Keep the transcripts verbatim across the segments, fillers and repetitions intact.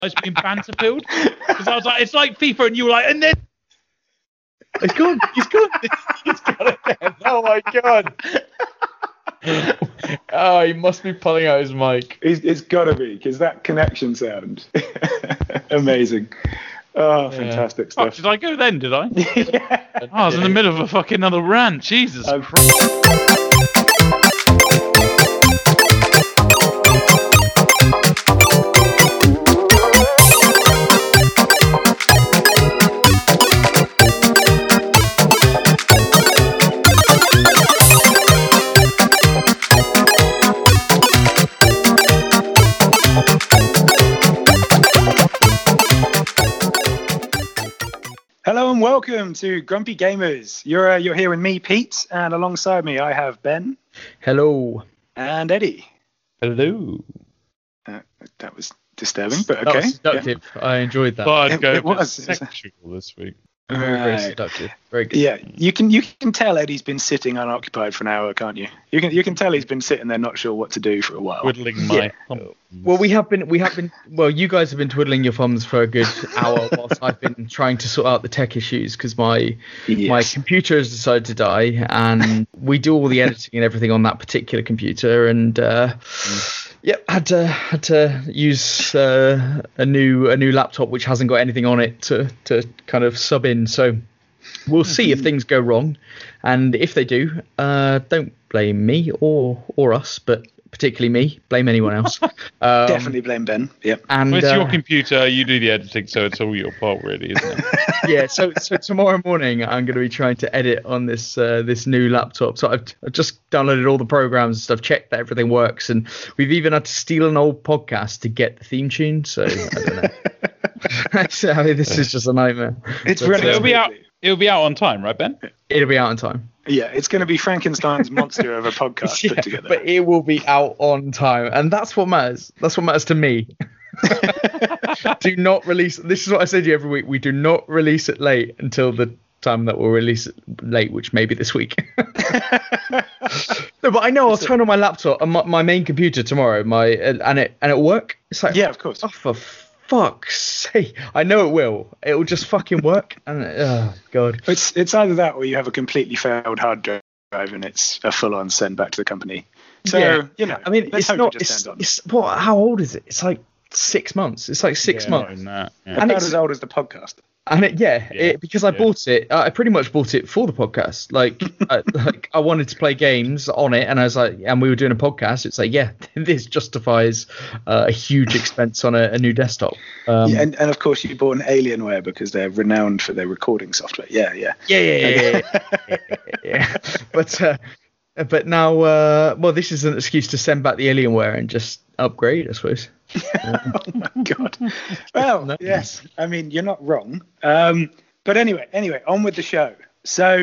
It's been banter filled because I was like, it's like FIFA, and you were like, and then it's gone. He's gone. He's gone again. Oh my god. Oh, he must be pulling out his mic. It's, it's got to be because that connection sound. Amazing. Oh, fantastic yeah. stuff. Oh, did I go then? Did I? Yeah. Oh, I was in the middle of a fucking another rant. Jesus Um, Christ. Hello and welcome to Grumpy Gamers. You're uh, you're here with me, Pete, and alongside me I have Ben. Hello. And Eddie. Hello. Uh, that was disturbing, but That okay. was seductive. Yeah. I enjoyed that. Thought I'd It- go it was. sexual this week. Very, very Right. seductive. Very good. Yeah, you can you can tell Eddie's been sitting unoccupied for an hour, can't you? You can you can tell he's been sitting there not sure what to do for a while. Twiddling my Yeah. thumbs. Well, we have been, we have been, well, you guys have been twiddling your thumbs for a good hour whilst I've been trying to sort out the tech issues because my Yes. my computer has decided to die, and we do all the editing and everything on that particular computer, and uh, yep, had to had to use uh, a new a new laptop which hasn't got anything on it to to kind of sub in. So we'll see if things go wrong, and if they do, uh, don't blame me or or us, but particularly me. Blame anyone else. Um, Definitely blame Ben. Yep. And Well, it's uh, your computer, you do the editing, so it's all your fault, really, isn't it? yeah. So so tomorrow morning I'm going to be trying to edit on this uh, this new laptop. So I've, I've just downloaded all the programs and stuff, checked that everything works, and we've even had to steal an old podcast to get the theme tune. So I don't know. So, I mean, this is just a nightmare. It's But, running uh, It'll be out. smoothly. It'll be out on time, right, Ben? It'll be out in time. Yeah, it's going to be Frankenstein's monster of a podcast Yeah, put together. but it will be out on time, and that's what matters. That's what matters to me. Do not release. This is what I said to you every week. We do not release it late until the time that we'll release it late, which may be this week. No, but I know I'll turn on my laptop and my, my main computer tomorrow. My uh, and it and it'll work. It's like, Yeah, of course. oh, for fuck's sake! I know it will. It will just fucking work. And oh god. It's it's either that or you have a completely failed hard drive and it's a full-on send back to the company. So Yeah. you know, I mean, let's it's hope not. it just It's, ends on. it's what? How old is it? It's like six months. It's like six Yeah, months. no, yeah. and About it's- as old as the podcast. And it, yeah, Yeah, it, because I yeah. bought it, I pretty much bought it for the podcast. Like, I, like I wanted to play games on it, and I was like, and we were doing a podcast. It's like, yeah, this justifies uh, a huge expense on a, a new desktop. Um, Yeah, and, and of course you bought an Alienware because they're renowned for their recording software. Yeah, yeah. yeah, yeah, yeah, yeah, yeah, yeah, yeah. But uh, but now, uh, well, this is an excuse to send back the Alienware and just upgrade, I suppose. Oh my god. Well, No. yes. I mean, you're not wrong. Um, but anyway, anyway, on with the show. So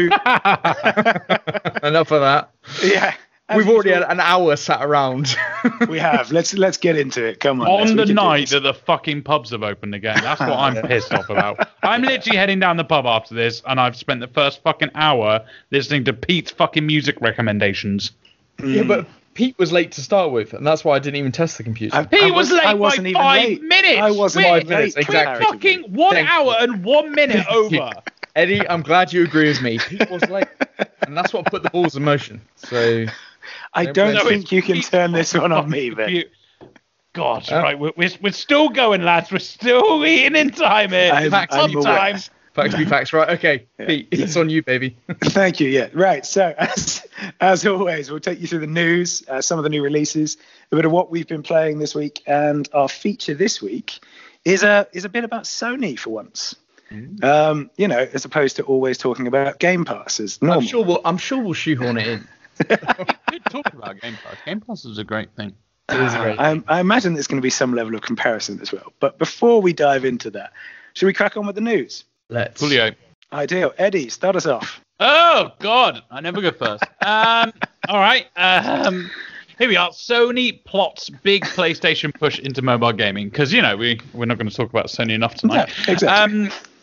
Enough of that. yeah, as We've already usual, had an hour sat around. we have. Let's let's get into it. Come on. Les, On we the can do night this. that the fucking pubs have opened again. That's what I'm pissed off about. I'm literally heading down the pub after this, and I've spent the first fucking hour listening to Pete's fucking music recommendations. Yeah, but Pete was late to start with, and that's why I didn't even test the computer. I- He I was, was- late I by wasn't even five late. minutes. I wasn't We're- Five minutes, late, exactly. We're fucking one Thank hour and one minute over. Eddie, I'm glad you agree with me. Pete was late, and that's what put the balls in motion. So I No, don't no, think it's you can Pete's turn this one on fucking me, Ben. computer. God, Huh? right, we're, we're, we're still going, lads. We're still eating in time here. I'm- Facts I'm be aware. time. facts be facts, right? Okay, Yeah. Pete, it's on you, baby. Thank you. Yeah, right. So as as always, we'll take you through the news, uh, some of the new releases, a bit of what we've been playing this week, and our feature this week is a is a bit about Sony for once. Um, you know, as opposed to always talking about Game Pass as normal. I'm sure we'll I'm sure we'll shoehorn it in. We talked about Game Pass. Game Pass is a great thing. It is a great I, I imagine there's going to be some level of comparison as well. But before we dive into that, should we crack on with the news? Let's. Coolio. Ideal. Eddie, start us off. Oh God, I never go first. Um, all right. Um, here we are. Sony plots big PlayStation push into mobile gaming because you know we we're not going to talk about Sony enough tonight. No, exactly. Um,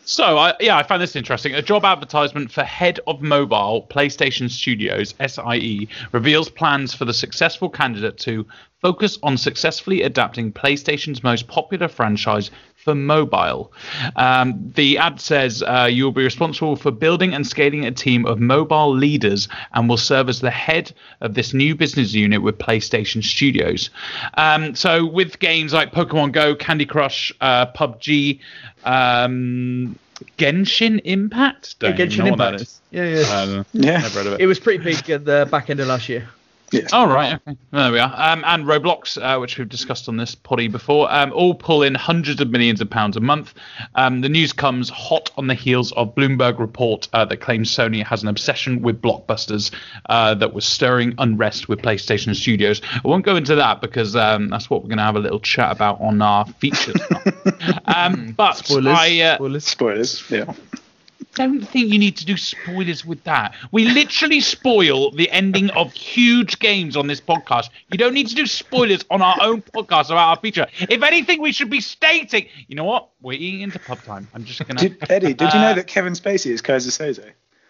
So, I, yeah, I found this interesting. A job advertisement for Head of Mobile PlayStation Studios, S I E, reveals plans for the successful candidate to focus on successfully adapting PlayStation's most popular franchise for mobile. Um, the ad says uh, you will be responsible for building and scaling a team of mobile leaders and will serve as the head of this new business unit with PlayStation Studios. Um, so with games like Pokemon Go, Candy Crush, uh, P U B G, um, Genshin Impact? Don't Yeah, even Genshin know what that Impact. is. Yeah, yeah. Um, Yeah. never heard of it. It was pretty big at the back end of last year. Yes. Oh, right. Okay. There we are. Um, and Roblox, uh, which we've discussed on this poddy before, um, all pull in hundreds of millions of pounds a month. Um, the news comes hot on the heels of Bloomberg report uh, that claims Sony has an obsession with blockbusters uh, that was stirring unrest with PlayStation Studios. I won't go into that because um, that's what we're going to have a little chat about on our features. um, but Spoilers. I uh, Spoilers. Spoilers. Yeah. don't think you need to do spoilers with that. We literally spoil the ending of huge games on this podcast. You don't need to do spoilers on our own podcast about our feature. If anything, we should be stating, you know what? We're eating into pub time. I'm just going to... Did, Eddie, did you know that Kevin Spacey is Kaiser Soze?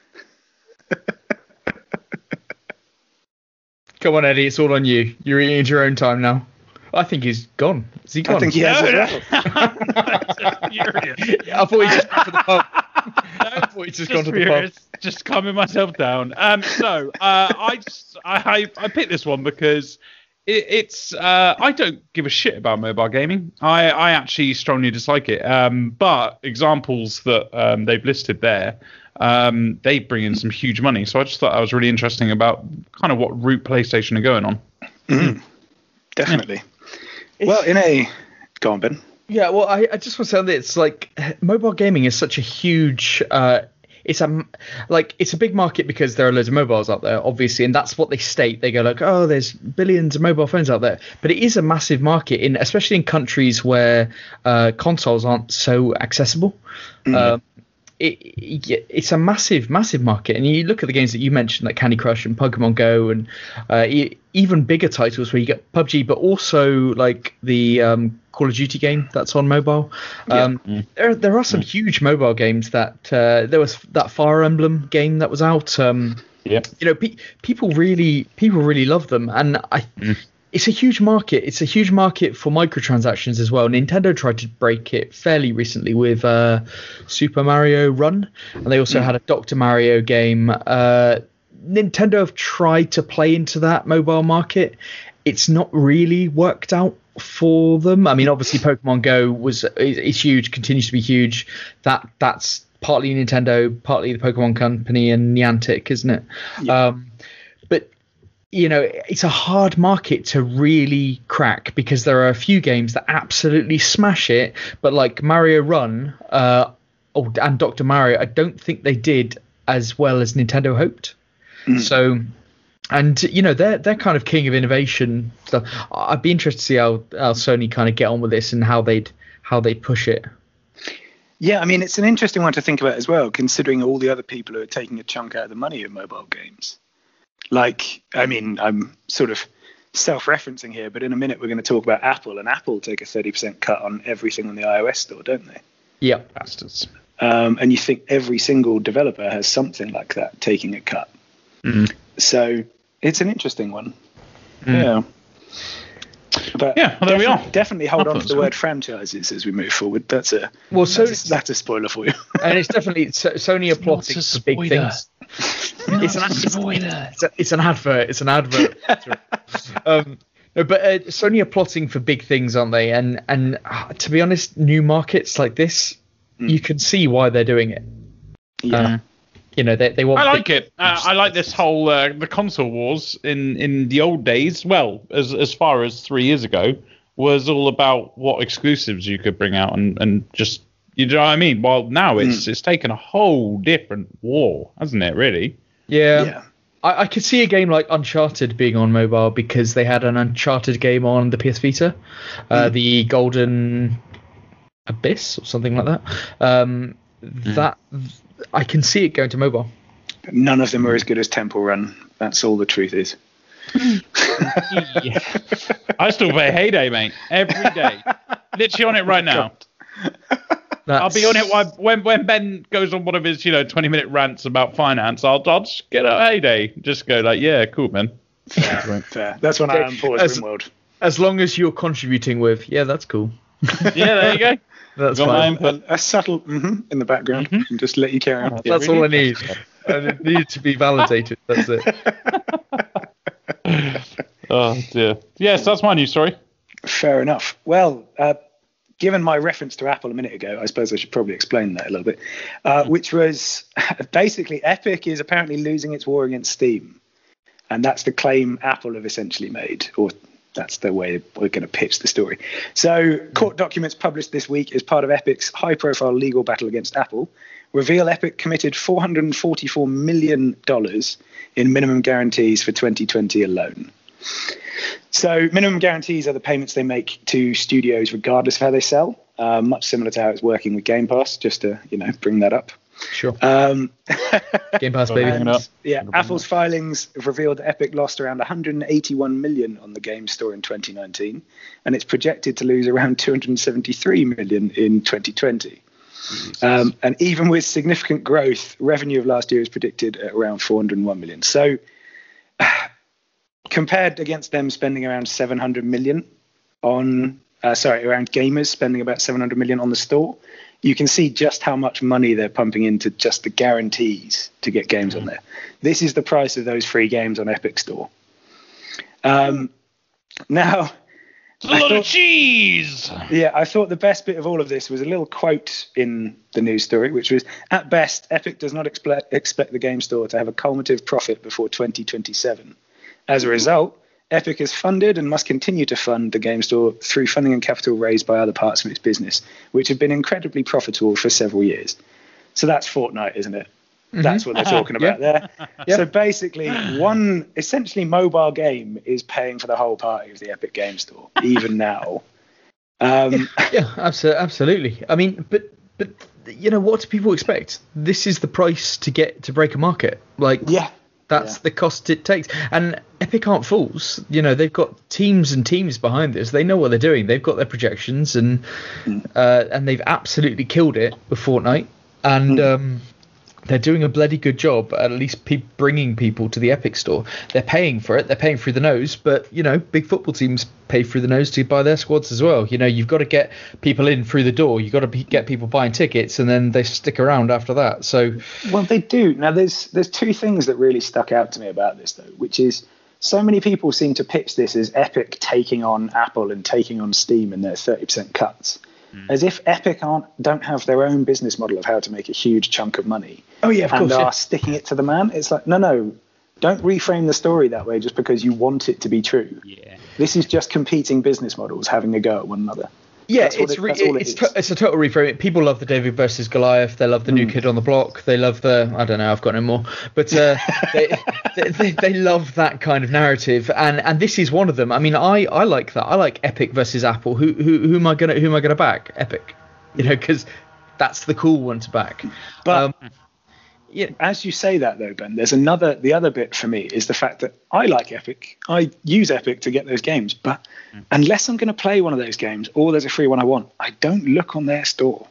Come on, Eddie. It's all on you. You're eating at your own time now. I think he's gone. Is he gone? I think he has No, as well. Furious. I thought he just gone to the pub. I thought he just, gone to the pub. furious. Just calming myself down. Um, so uh, I just I, I I picked this one because it, it's uh, I don't give a shit about mobile gaming. I, I actually strongly dislike it. Um, but examples that um, they've listed there, um, they bring in some huge money. So I just thought that was really interesting about kind of what route PlayStation are going on. Mm, definitely. Well, in a go on, Ben. Yeah, well, I, I just want to say that it's like mobile gaming is such a huge. Uh, it's a like it's a big market because there are loads of mobiles out there, obviously, and that's what they state. They go like, oh, there's billions of mobile phones out there, but it is a massive market, in especially in countries where uh, consoles aren't so accessible. Mm-hmm. Um, It, it, it's a massive, massive market. And you look at the games that you mentioned, like Candy Crush and Pokemon Go, and uh, even bigger titles where you get P U B G, but also like the um, Call of Duty game that's on mobile. Um, yeah. There, there are some mm. huge mobile games that uh, there was that Fire Emblem game that was out. Um, yeah, you know, pe- people really, people really love them, and I. Mm. It's a huge market. It's a huge market for microtransactions as well. Nintendo tried to break it fairly recently with uh, Super Mario Run, and they also mm. had a Doctor Mario game. Uh, Nintendo have tried to play into that mobile market. It's not really worked out for them. I mean, obviously, Pokemon Go was is, is huge, continues to be huge. That that's partly Nintendo, partly the Pokemon Company and Niantic, isn't it? Yeah. Um, but you know, it's a hard market to really crack because there are a few games that absolutely smash it, but like Mario Run uh, oh, and Doctor Mario, I don't think they did as well as Nintendo hoped. Mm. So, and you know, they're they're kind of king of innovation stuff. I'd be interested to see how, how Sony kind of get on with this and how they'd how they'd push it. Yeah, I mean, it's an interesting one to think about as well, considering all the other people who are taking a chunk out of the money of mobile games. Like, I mean, I'm sort of self-referencing here, but in a minute we're going to talk about Apple, and Apple take a thirty percent cut on everything on the iOS store, don't they? Yeah, bastards. Um, and you think every single developer has something like that taking a cut. Mm. So it's an interesting one. Mm. Yeah. But yeah, well, there we are. Definitely hold on to the cool. word franchises as we move forward. That's a well, so that's, that's a spoiler for you. And it's definitely so, Sony are plotting for big things. It's an, spoiler. It's, a, it's an advert. It's an advert. um, no, but uh, Sony are plotting for big things, aren't they? And and uh, to be honest, new markets like this, mm. you can see why they're doing it. Yeah. Um, you know, they they want. I like it. Uh, I like this whole uh, the console wars in, in the old days. Well, as as far as three years ago, was all about what exclusives you could bring out and, and just you know what I mean. Well, now it's mm. it's taken a whole different war, hasn't it? Really. Yeah. yeah. I, I could see a game like Uncharted being on mobile because they had an Uncharted game on the P S Vita, uh, mm. the Golden Abyss or something like that. Um, mm. That. I can see it going to mobile. None of them are as good as Temple Run. That's all the truth is. Yeah. I still play Heyday, mate, every day. Literally on it right now. That's... I'll be on it when, when when Ben goes on one of his, you know, twenty minute rants about finance. I'll, I'll just get a heyday. Just go like, yeah, cool, man. Fair. Fair. That's when I am Paul's as, Rimworld. As long as you're contributing with, yeah, that's cool. Yeah, there you go. That's Got fine. A, a subtle mm-hmm in the background, Mhm. and just let you carry on. Oh, Yeah, that's really? all I need. I need to be validated. That's it. Oh dear. Yes, that's my news story. Fair enough. Well, uh, given my reference to Apple a minute ago, I suppose I should probably explain that a little bit, uh, which was basically Epic is apparently losing its war against Steam. And that's the claim Apple have essentially made, or that's the way we're going to pitch the story. So court documents published this week as part of Epic's high-profile legal battle against Apple reveal Epic committed four hundred forty-four million dollars in minimum guarantees for twenty twenty alone. So minimum guarantees are the payments they make to studios regardless of how they sell, uh, much similar to how it's working with Game Pass, just to, you know, bring that up. Sure. Um, Game Pass, baby. and, yeah, Apple's filings have revealed that Epic lost around one hundred eighty-one million on the game store in twenty nineteen, and it's projected to lose around two hundred seventy-three million in twenty twenty. Um, and even with significant growth, revenue of last year is predicted at around four hundred one million. So compared against them spending around seven hundred million on, uh, sorry, around gamers spending about seven hundred million on the store, you can see just how much money they're pumping into just the guarantees to get games on there. This is the price of those free games on Epic Store. Um, now, It's a lot of cheese. Yeah, I thought the best bit of all of this was a little quote in the news story, which was, at best, Epic does not expect, expect the game store to have a cumulative profit before twenty twenty-seven. As a result, Epic has funded and must continue to fund the game store through funding and capital raised by other parts of its business, which have been incredibly profitable for several years. So that's Fortnite, isn't it? Mm-hmm. That's what they're talking about there. Yep. So basically, one essentially mobile game is paying for the whole party of the Epic Game Store, even now. Um, yeah, absolutely. Absolutely. I mean, but but you know, what do people expect? This is the price to get to break a market. Like, yeah. That's yeah. the cost it takes. And Epic aren't fools. You know, they've got teams and teams behind this. They know what they're doing. They've got their projections, and mm. uh, and they've absolutely killed it with Fortnite. And mm. um, they're doing a bloody good job at least pe- bringing people to the Epic Store. They're paying for it. They're paying through the nose. But, you know, big football teams pay through the nose to buy their squads as well. You know, you've got to get people in through the door. You've got to be, get people buying tickets, and then they stick around after that. So, well, they do. Now, there's there's two things that really stuck out to me about this, though, which is so many people seem to pitch this as Epic taking on Apple and taking on Steam in their thirty percent cuts. As if Epic aren't don't have their own business model of how to make a huge chunk of money. Oh yeah, of and course. And are yeah. sticking it to the man. It's like, no, no, don't reframe the story that way just because you want it to be true. Yeah. This is just competing business models having a go at one another. Yeah, that's it's it, re- it it's is. to- it's a total reframe. People love the David versus Goliath. They love the mm. new kid on the block. They love the I don't know. I've got no more. But uh, they, they, they they love that kind of narrative, and and this is one of them. I mean, I, I like that. I like Epic versus Apple. Who who who am I gonna who am I gonna back? Epic, you know, because that's the cool one to back. But um, yeah, as you say that though, Ben, there's another. The other bit for me is the fact that I like Epic. I use Epic to get those games, but mm. unless I'm going to play one of those games or there's a free one I want, I don't look on their store.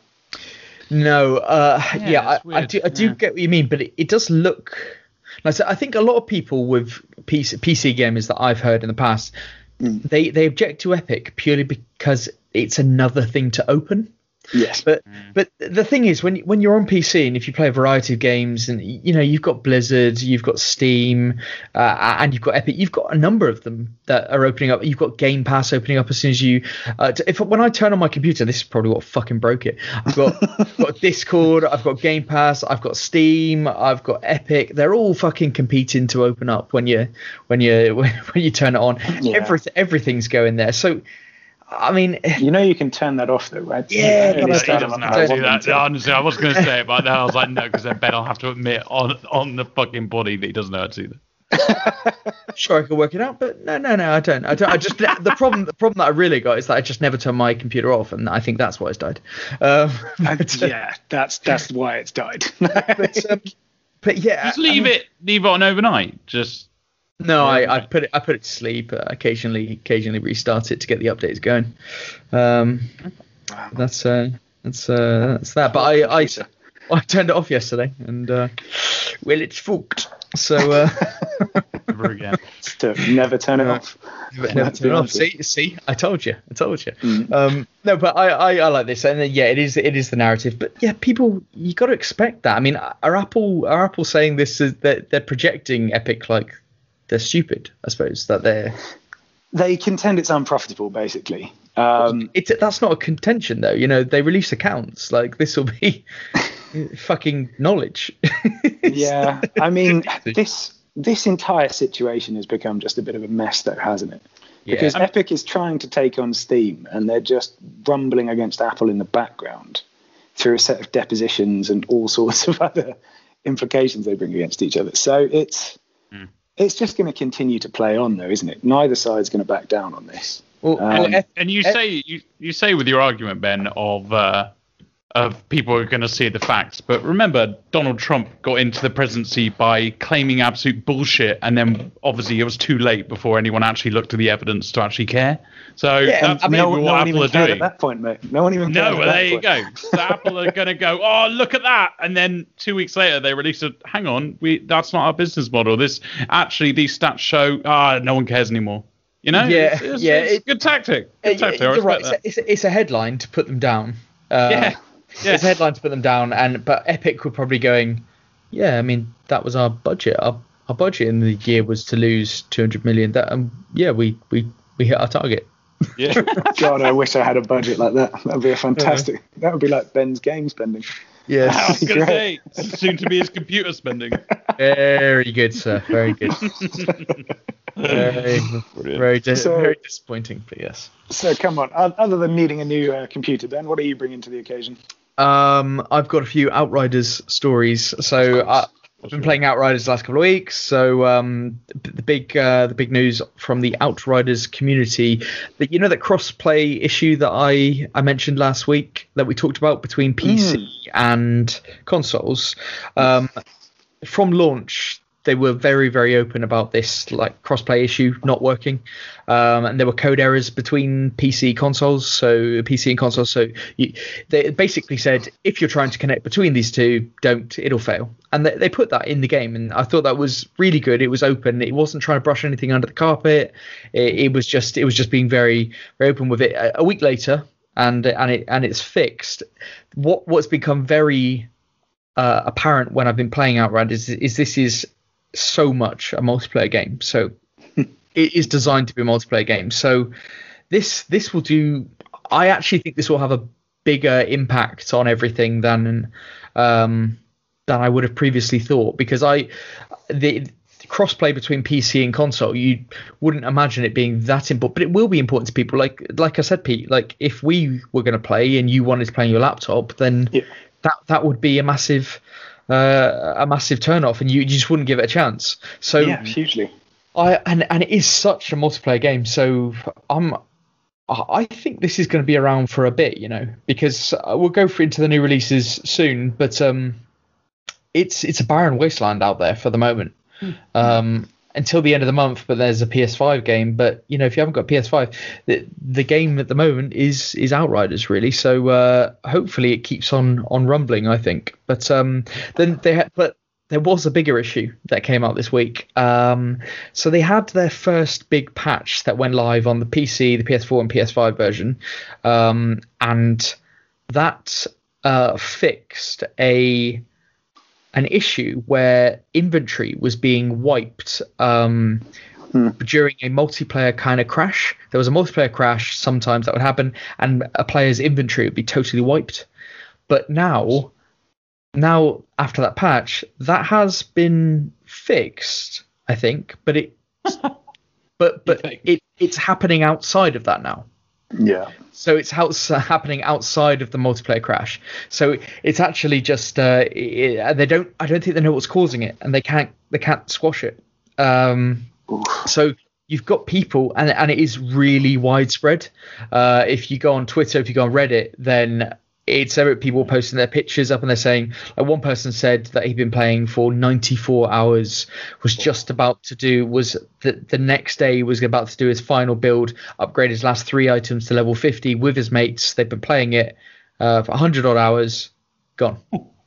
No, uh, yeah, yeah I, I do. I do yeah. get what you mean, but it, it does look. Like, I think a lot of people with P C, P C gamers that I've heard in the past, mm. they they object to Epic purely because it's another thing to open. Yes, but mm. but the thing is, when when you're on P C and if you play a variety of games, and you know you've got Blizzard, you've got Steam, uh, and you've got Epic, you've got a number of them that are opening up. You've got Game Pass opening up as soon as you. Uh, if when I turn on my computer, this is probably what fucking broke it. I've got I've got Discord, I've got Game Pass, I've got Steam, I've got Epic. They're all fucking competing to open up when you when you when you turn it on. Yeah. Everything everything's going there. So. I mean, you know, you can turn that off though, right? Yeah, no, but he doesn't know how to do that. Honestly, I was going to say it, but then I was like, no, because then Ben will have to admit on on the fucking body that he doesn't know how to do that. Sure, I could work it out, but no, no, no, I don't. I don't. I just the problem. The problem that I really got is that I just never turn my computer off, and I think that's why it's died. Um, but, yeah, that's that's why it's died. but, um, but yeah, just leave I mean, it, leave it on overnight. Just. No, I, I put it I put it to sleep. Uh, occasionally, occasionally restart it to get the updates going. Um, that's uh, That's uh, that's that. But I, I I turned it off yesterday, and uh, well, it's fucked. So uh, never again. So never turn it uh, off. Never, never turn it off. See, see, I told you, I told you. Mm. Um, no, but I, I, I like this, and then, yeah, it is it is the narrative. But yeah, people, you got to expect that. I mean, are Apple are Apple saying this is that they're projecting Epic like they're stupid? I suppose that they're. They contend it's unprofitable, basically. Um, it's that's not a contention, though. You know, they release accounts. Like, this will be fucking knowledge. Yeah, I mean, this this entire situation has become just a bit of a mess, though, hasn't it? Because yeah. Epic is trying to take on Steam, and they're just rumbling against Apple in the background through a set of depositions and all sorts of other implications they bring against each other. So it's... Mm. It's just going to continue to play on, though, isn't it? Neither side's going to back down on this. Well, um, and, and you say you, you say with your argument, Ben, of uh, of people are going to see the facts, but remember, Donald Trump got into the presidency by claiming absolute bullshit, and then obviously it was too late before anyone actually looked at the evidence to actually care. So yeah, that's I mean, maybe no, what no Apple are doing at that point, mate. No one even cared no, at well, that there point. you go. So Apple are going to go, oh, look at that, and then two weeks later they release a, hang on, we that's not our business model. This actually these stats show, ah, no one cares anymore. You know, yeah, it's, it's, yeah, it's it, good tactic. Good uh, tactic. You're right. It's a, it's, a, it's a headline to put them down. Uh, yeah. Yeah. It's a headline to put them down, and but Epic were probably going, yeah, I mean, that was our budget. Our, our budget in the year was to lose two hundred million. That um, yeah, we, we, we hit our target. Yeah. God, I wish I had a budget like that. That'd be a fantastic. Uh-huh. That would be like Ben's game spending. Yeah, I was going to say, soon to be his computer spending. Very good, sir. Very good. very, very, di- so, very disappointing, but yes. So come on. Other than needing a new uh, computer, Ben, what are you bringing to the occasion? Um, I've got a few Outriders stories. So I, I've been playing Outriders the last couple of weeks. So um, the big, uh, the big news from the Outriders community, that you know that cross-play issue that I I mentioned last week that we talked about between P C mm. and consoles. Um, from launch, they were very, very open about this, like cross-play issue not working, um, and there were code errors between P C consoles, so P C and consoles. So you, they basically said if you're trying to connect between these two, don't, it'll fail. And they, they put that in the game, and I thought that was really good. It was open. It wasn't trying to brush anything under the carpet. It, it was just, it was just being very, very open with it. A, a week later, and and it and it's fixed. What what's become very uh, apparent when I've been playing Outriders is, is this is so much a multiplayer game. So it is designed to be a multiplayer game. So this this will do. I actually think this will have a bigger impact on everything than um, than I would have previously thought, because I the, the crossplay between P C and console, you wouldn't imagine it being that important, but it will be important to people. Like like I said, Pete, like if we were going to play and you wanted to play on your laptop, then yeah. that that would be a massive. Uh, a massive turn off, and you, you just wouldn't give it a chance. So yeah, hugely. I and and it is such a multiplayer game. So I'm I think this is going to be around for a bit, you know, because we'll go for into the new releases soon. But um, it's it's a barren wasteland out there for the moment. Um, until the end of the month, but there's a P S five game. But you know, if you haven't got a P S five, the, the game at the moment is is Outriders, really. So uh, hopefully it keeps on on rumbling, I think. But um, then they had, but there was a bigger issue that came out this week. Um, so they had their first big patch that went live on the P C, the P S four, and P S five version, um, and that uh, fixed a. an issue where inventory was being wiped um, hmm. during a multiplayer kind of crash. There was a multiplayer crash sometimes that would happen, and a player's inventory would be totally wiped. But now, now after that patch, that has been fixed, I think. But it, but but it it's happening outside of that now. Yeah. So it's house, uh, happening outside of the multiplayer crash. So it's actually just uh, it, they don't. I don't think they know what's causing it, and they can't. They can't squash it. Um, so you've got people, and and it is really widespread. Uh, if you go on Twitter, if you go on Reddit, then it's every people posting their pictures up, and they're saying, like one person said that he'd been playing for ninety-four hours, was just about to do was the the next day was about to do his final build, upgrade his last three items to level fifty with his mates. They've been playing it, uh, for one hundred odd hours, gone.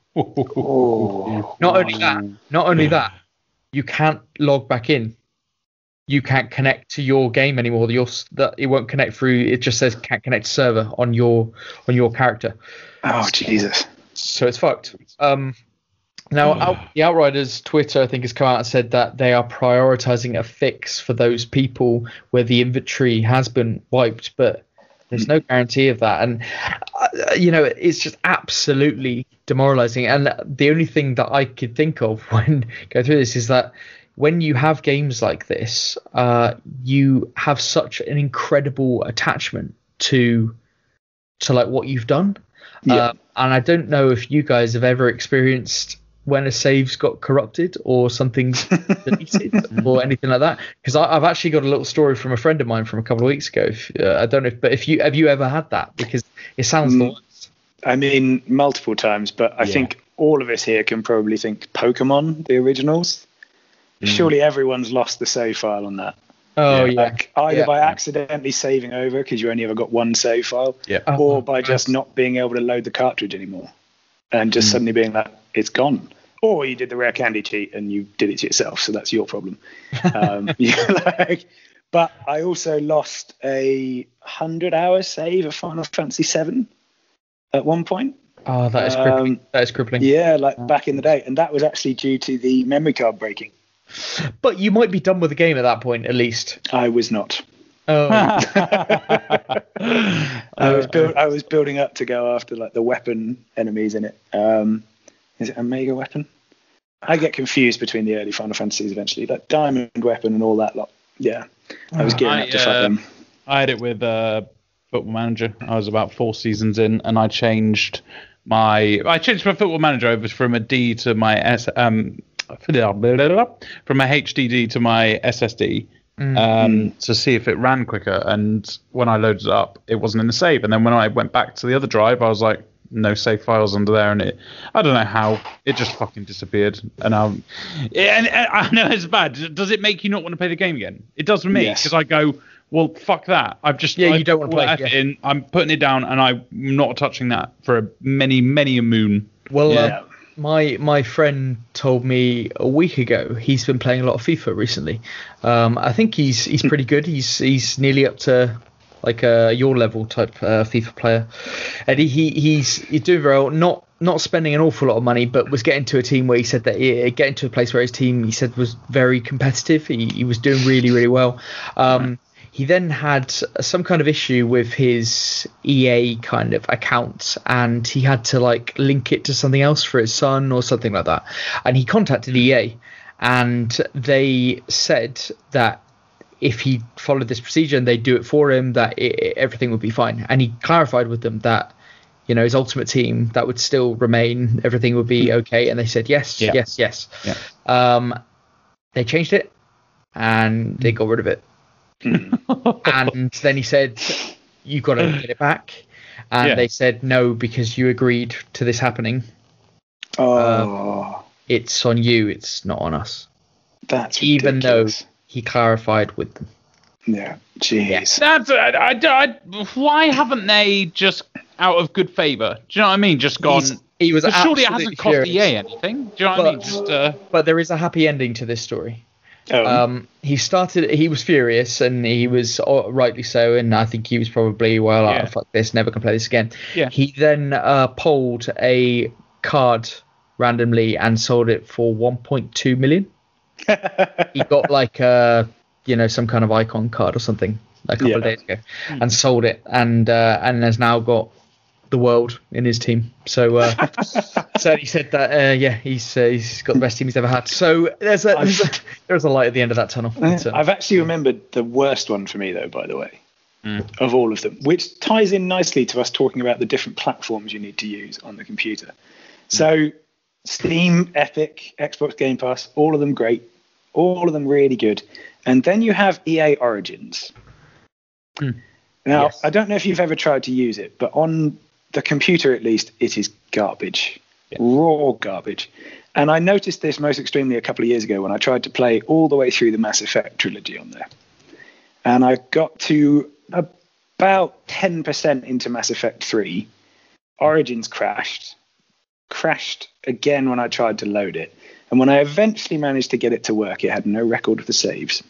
Oh. Not only that, not only that, you can't log back in. You can't connect to your game anymore. Your that it won't connect through. It just says can't connect to server on your on your character. Oh Jesus! So it's fucked. Um, now out, the Outriders Twitter I think has come out and said that they are prioritizing a fix for those people where the inventory has been wiped, but there's no guarantee of that. And uh, you know, it's just absolutely demoralizing. And the only thing that I could think of when going through this is that when you have games like this, uh, you have such an incredible attachment to to like what you've done. Yeah. Uh, and I don't know if you guys have ever experienced when a save's got corrupted or something's deleted or anything like that. Because I've actually got a little story from a friend of mine from a couple of weeks ago. If, uh, I don't know, if, but if you have you ever had that? Because it sounds mm, the worst. I mean, multiple times, but I yeah. think all of us here can probably think Pokemon, the originals. Mm. Surely everyone's lost the save file on that. Oh yeah, like either yeah. by accidentally saving over because you only ever got one save file, yeah. or by just not being able to load the cartridge anymore, and just mm. suddenly being like, it's gone. Or you did the rare candy cheat and you did it to yourself, so that's your problem. Um, yeah, like, but I also lost a hundred hour save of Final Fantasy seven at one point. Oh, that is crippling. Um, that is crippling. Yeah, like oh. back in the day, and that was actually due to the memory card breaking. But you might be done with the game at that point, at least. I was not. Oh. I was build, I was building up to go after like the weapon enemies in it. Um, is it a mega weapon? I get confused between the early Final Fantasies eventually, like diamond weapon and all that lot. Yeah, I was gearing I, up to uh, fight them. I had it with uh, Football Manager. I was about four seasons in, and I changed my I changed my Football Manager over from a D to my S um. from a H D D to my S S D mm. um, to see if it ran quicker. And when I loaded it up, it wasn't in the save. And then when I went back to the other drive, I was like, no save files under there. And it, I don't know how, it just fucking disappeared. And, um, and, and I know it's bad. Does it make you not want to play the game again? It does for me, because yes. I go, well, fuck that. I've just yeah, I've you don't want to play it. In. I'm putting it down, and I'm not touching that for many, many a moon. Well, yeah. uh, My my friend told me a week ago he's been playing a lot of FIFA recently. Um, I think he's he's pretty good. He's he's nearly up to like a your level type uh, FIFA player, and he, he he's he's doing very well. Not not spending an awful lot of money, but was getting to a team where he said that he, getting to a place where his team he said was very competitive. He he was doing really really well. Um, He then had some kind of issue with his E A kind of account, and he had to like link it to something else for his son or something like that. And he contacted E A, and they said that if he followed this procedure and they'd do it for him, that it, everything would be fine. And he clarified with them that, you know, his Ultimate Team, that would still remain, everything would be okay. And they said yes, yeah. yes, yes. Yeah. Um, they changed it, and they got rid of it. And then he said, you've got to get it back. And yeah. they said, no, because you agreed to this happening. Oh, uh, it's on you. It's not on us. That's even ridiculous. Though he clarified with them. Yeah, jeez. Yeah. That's I, I, I, why haven't they just, out of good favour? Do you know what I mean? Just gone. He's, he was surely it hasn't cost furious. E A anything. Do you know what but, I mean? Just, uh... but there is a happy ending to this story. Oh. Um, he started. He was furious, and he was uh, rightly so. And I think he was probably, well, yeah. oh, fuck this, never can play this again. Yeah. He then uh, pulled a card randomly and sold it for one point two million. He got like a, you know, some kind of icon card or something a couple yeah. of days ago, and sold it, and uh, and has now got the world in his team. So uh, so he said that uh, yeah he's uh, he's got the best team he's ever had. So there's a, there's a there's a light at the end of that tunnel. Uh, I've actually remembered the worst one for me though, by the way, mm. of all of them, which ties in nicely to us talking about the different platforms you need to use on the computer. Mm. So Steam, Epic, Xbox Game Pass, all of them great, all of them really good. And then you have E A Origins. Mm. Now, yes. I don't know if you've ever tried to use it, but on the computer, at least, it is garbage, yeah. raw garbage. And I noticed this most extremely a couple of years ago when I tried to play all the way through the Mass Effect trilogy on there. And I got to about ten percent into Mass Effect three, Origins crashed, crashed again when I tried to load it, and when I eventually managed to get it to work, it had no record of the saves.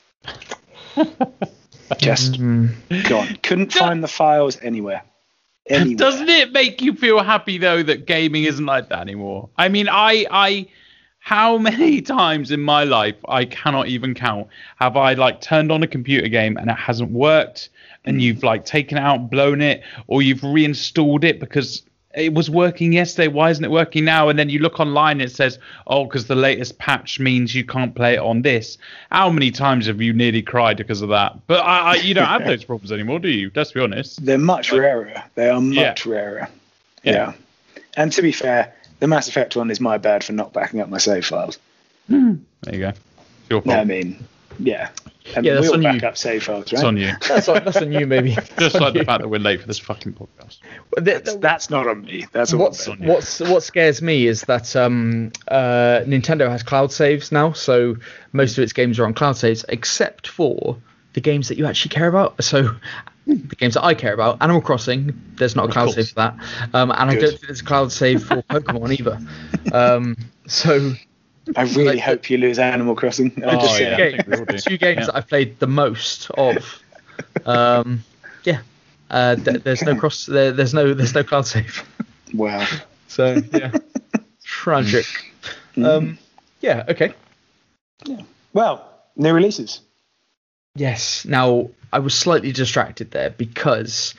Just gone. Couldn't find the files anywhere. Anywhere. Doesn't it make you feel happy though that gaming isn't like that anymore? I mean, I, I, how many times in my life, I cannot even count, have I like turned on a computer game and it hasn't worked, and you've like taken it out, blown it, or you've reinstalled it because it was working yesterday. Why isn't it working now? And then you look online and it says, oh, because the latest patch means you can't play it on this. How many times have you nearly cried because of that? But I, I, you don't have those problems anymore, do you? Let's be honest. They're much like, rarer. They are much yeah. rarer. Yeah. yeah. And to be fair, the Mass Effect one is my bad for not backing up my save files. There you go. Your fault. I mean, yeah. And yeah, that's we'll on back you. up save files, right? It's on you. That's on, that's on you, maybe. Just like the fact that we're late for this fucking podcast. That's, that's not on me. That's all what's on you. what's what scares me is that um, uh, Nintendo has cloud saves now, so most of its games are on cloud saves, except for the games that you actually care about. So the games that I care about, Animal Crossing, there's not a cloud save for that, um, and Good. I don't think there's a cloud save for Pokemon either. Um, so. I really like, hope you lose Animal Crossing. Oh, just yeah. Games, two games yeah. that I've played the most of. Um, yeah, uh, th- there's no cross. There, there's no. There's no cloud save. Wow. So yeah, tragic. Mm. Um, yeah. Okay. Yeah. Well, new releases. Yes. Now I was slightly distracted there because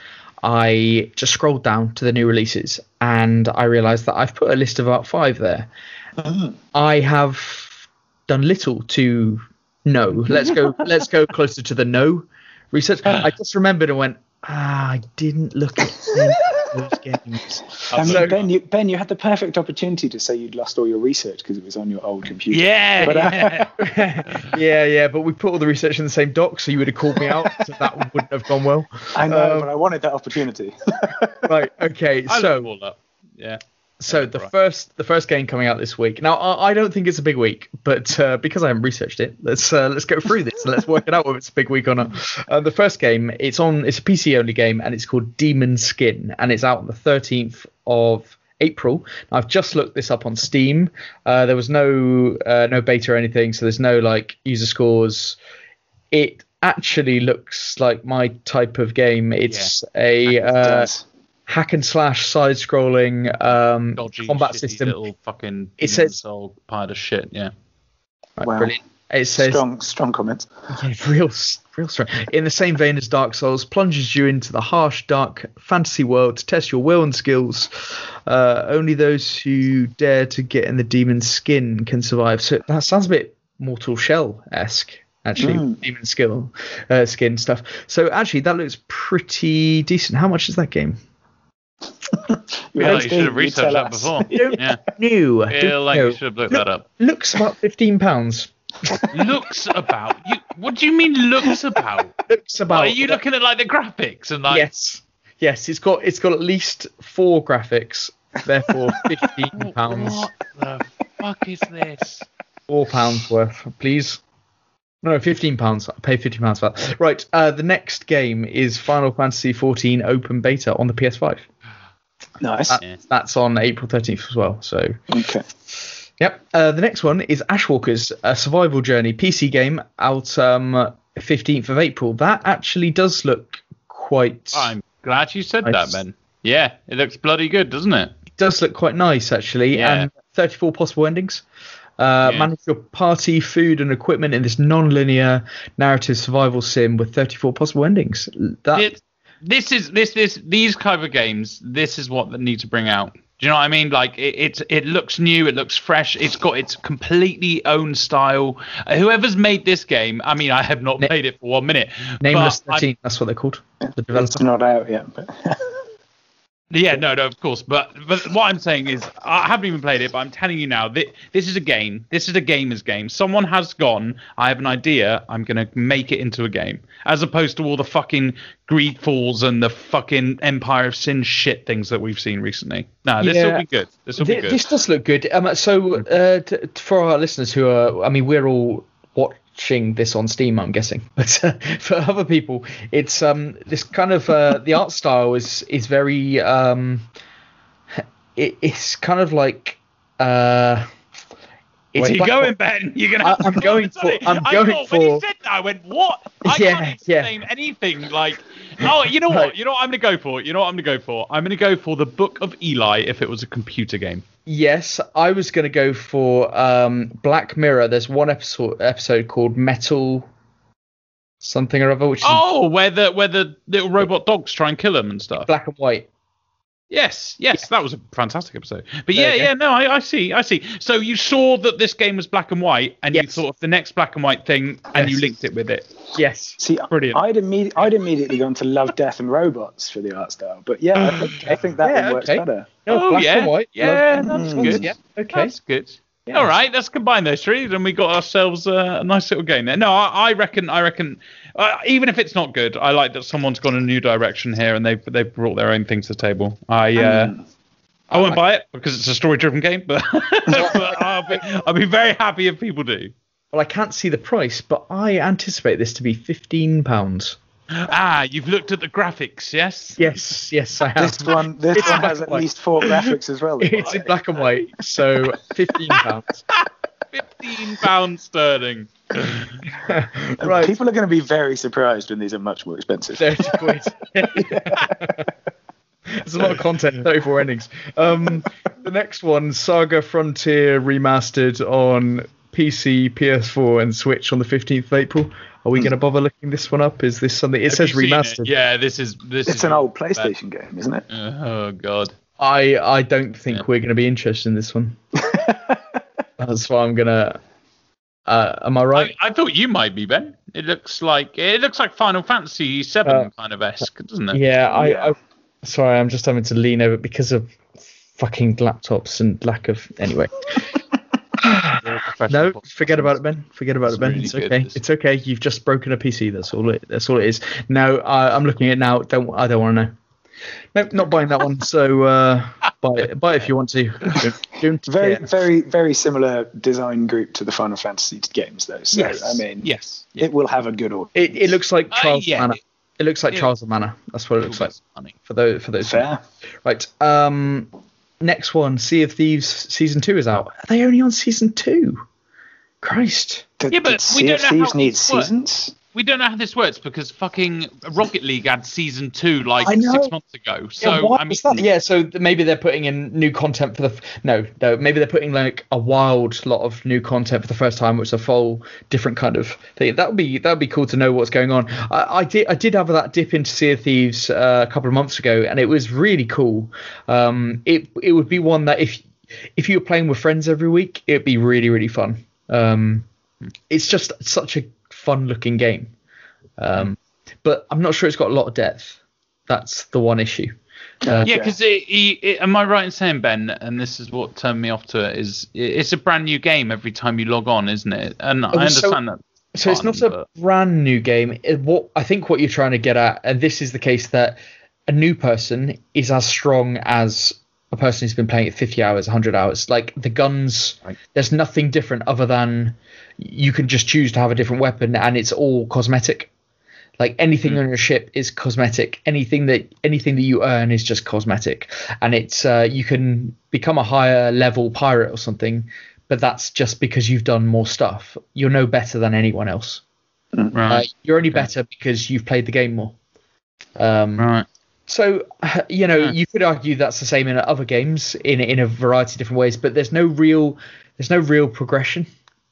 I just scrolled down to the new releases and I realised that I've put a list of about five there. Mm. I have done little to no. Let's go. let's go closer to the no research. I just remembered and went, ah, I didn't look at those games. I mean, so, Ben, you, Ben, you had the perfect opportunity to say you'd lost all your research because it was on your old computer. Yeah, but, uh, yeah. yeah, yeah. But we put all the research in the same doc, so you would have called me out. So that wouldn't have gone well. I know, um, but I wanted that opportunity. Right. Okay. I so. all up. Yeah. So the right. first the first game coming out this week. Now I, I don't think it's a big week, but uh, because I haven't researched it, let's uh, let's go through this and let's work it out whether it's a big week or not. Uh, the first game, it's on it's a P C only game and it's called Demon Skin and it's out on the thirteenth of April. Now, I've just looked this up on Steam. Uh, there was no uh, no beta or anything, so there's no like user scores. It actually looks like my type of game. It's yeah. a uh, hack and slash side scrolling um Dodgy, combat system. Little fucking it says old pile of shit. Yeah. Right, wow. Brilliant. It says strong, strong comments. Yeah, real, real strong. In the same vein as Dark Souls, plunges you into the harsh, dark fantasy world to test your will and skills. Uh, only those who dare to get in the demon's skin can survive. So that sounds a bit Mortal Shell-esque. Actually, mm. demon skill, uh, skin stuff. So actually, that looks pretty decent. How much is that game? Yeah, like you should have researched that before. Yeah. New. I feel like you should have looked Look, that up. Looks about fifteen pounds. Looks about? You? What do you mean looks about? Looks about. What, are you looking at like the graphics and like? Yes. Yes. It's got it's got at least four graphics. Therefore, fifteen pounds. What the fuck is this? Four pounds worth, please. No, fifteen pounds. I pay fifteen pounds for that. Right. Uh, the next game is Final Fantasy fourteen Open Beta on the P S five. Nice. That, yeah. That's on April thirteenth as well. So. Okay. Yep. Uh, the next one is Ashwalkers, a survival journey P C game out um, fifteenth of April. That actually does look quite. I'm glad you said nice. that, Ben. Yeah, it looks bloody good, doesn't it? It does look quite nice, actually. Yeah. And thirty-four possible endings. Uh, yeah. Manage your party, food, and equipment in this non-linear narrative survival sim with thirty-four possible endings. That. It, this is this this these kind of games. This is what they need to bring out. Do you know what I mean? Like it, it's it looks new, it looks fresh, it's got its completely own style. Uh, whoever's made this game, I mean, I have not Na- played it for one minute. Nameless thirteen, that's what they're called. The developer. It's not out yet, but. Yeah, no, no, of course. But but what I'm saying is, I haven't even played it, but I'm telling you now, that this is a game. This is a gamer's game. Someone has gone, I have an idea, I'm going to make it into a game. As opposed to all the fucking Greedfalls and the fucking Empire of Sin shit things that we've seen recently. No, this yeah. will be good. This will Th- be good. This does look good. Um, so uh, t- for our listeners who are, I mean, we're all watching this on Steam, I'm guessing, but uh, for other people, it's um this kind of uh, the art style is is very um it, it's kind of like. Uh, it's Where are you black- going, Ben? You're gonna. Have I- I'm to going sorry. for- I'm I going thought when you for- said that, I went, "What? I Yeah, can't yeah. name anything like." Oh, you know what? Right. You know what I'm gonna go for? You know what I'm gonna go for? I'm gonna go for the Book of Eli if it was a computer game. Yes, I was going to go for um, Black Mirror. There's one episode episode called Metal something or other, which is Oh, where the where the little robot dogs try and kill him and stuff. black and white. Yes, yes, that was a fantastic episode. But There yeah, you go. yeah, no, I, I see, I see. So you saw that this game was black and white, and you Yes. thought of the next black and white thing, and you Yes. linked it with it. Yes. See, Brilliant. I'd, imme- I'd immediately gone to Love, Death and Robots for the art style. But yeah, I think, I think that Yeah, one works okay. better. No, Oh black yeah, and white. yeah, Love- that's Mm. good. Yeah. Okay. That's good. All right, let's combine those three, and we got ourselves uh, a nice little game there. No, I, I reckon, I reckon, uh, even if it's not good, I like that someone's gone a new direction here, and they've they've brought their own thing to the table. I uh, Mm. I won't buy it because it's a story-driven game, but, but I'll be I'll be very happy if people do. Well, I can't see the price, but I anticipate this to be fifteen pounds. Ah, you've looked at the graphics, yes? Yes, yes, I have. This one, this It's one black has and at white. least four graphics as well. It's in black and white, so fifteen pounds. Fifteen pounds sterling. Right. People are going to be very surprised when these are much more expensive. thirty quid. There's a lot of content, thirty-four endings. Um, the next one, Saga Frontier Remastered on P C, P S four, and Switch on the fifteenth of April. Are we going to bother looking this one up? Is this something? It Have says you seen it? remastered. Yeah, this is this. It's is an old bad. PlayStation game, isn't it? Uh, oh god. I I don't think Yeah. we're going to be interested in this one. That's why I'm gonna. Uh, am I right? I, I thought you might be, Ben. It looks like it looks like Final Fantasy seven Uh, kind of esque, doesn't it? yeah, I, Yeah. I. Sorry, I'm just having to lean over because of fucking laptops and lack of. Anyway. No, forget about it, Ben. Forget about It's it, Ben. really It's good, okay. this. It's okay. You've just broken a P C. That's all it. That's all it is. No, uh, I'm looking at it now. Don't. I don't want to know. Nope, not buying that one. So uh, buy it. Buy it if you want to. Don't, don't Very, care. very, very similar design group to the Final Fantasy games, though. So Yes. I mean, Yes. it will have a good order. It, it looks like Uh, Trials yeah, of Mana. it- It looks like it- Trials of Mana. That's what it looks like Funny. for those. For those. Fair. Right. Um. Next one, Sea of Thieves season two is out. Are they only on season two? Christ. Did, Yeah, but did we Sea don't of know how Thieves need this works. seasons? We don't know how this works because fucking Rocket League had season two like I know. six months ago. So yeah, why I mean, is that? Yeah, so th- maybe they're putting in new content for the f- no, no, maybe they're putting like a wild lot of new content for the first time, which is a full different kind of thing. That would be that would be cool to know what's going on. I, I did I did have that dip into Sea of Thieves uh, a couple of months ago, and it was really cool. Um, it it would be one that if if you were playing with friends every week, it'd be really really fun. Um, it's just such a fun looking game. Um, but I'm not sure it's got a lot of depth. That's the one issue. Uh, yeah, because it, it, it, am I right in saying, Ben? And this is what turned me off to it. Is it, it's a brand new game every time you log on, isn't it? And I Oh, so- understand that. So it's fun, not a but- brand new game. It, what I think what you're trying to get at, and this is the case, that a new person is as strong as a person who's been playing it fifty hours, one hundred hours. Like the guns, Right. there's nothing different other than you can just choose to have a different weapon, and it's all cosmetic. Like anything Mm. on your ship is cosmetic. Anything that anything that you earn is just cosmetic, and it's uh, you can become a higher level pirate or something, but that's just because you've done more stuff. You're no better than anyone else. Uh, Right. you're only better because you've played the game more. Um, right. So you know Yeah. you could argue that's the same in other games in in a variety of different ways, but there's no real there's no real progression.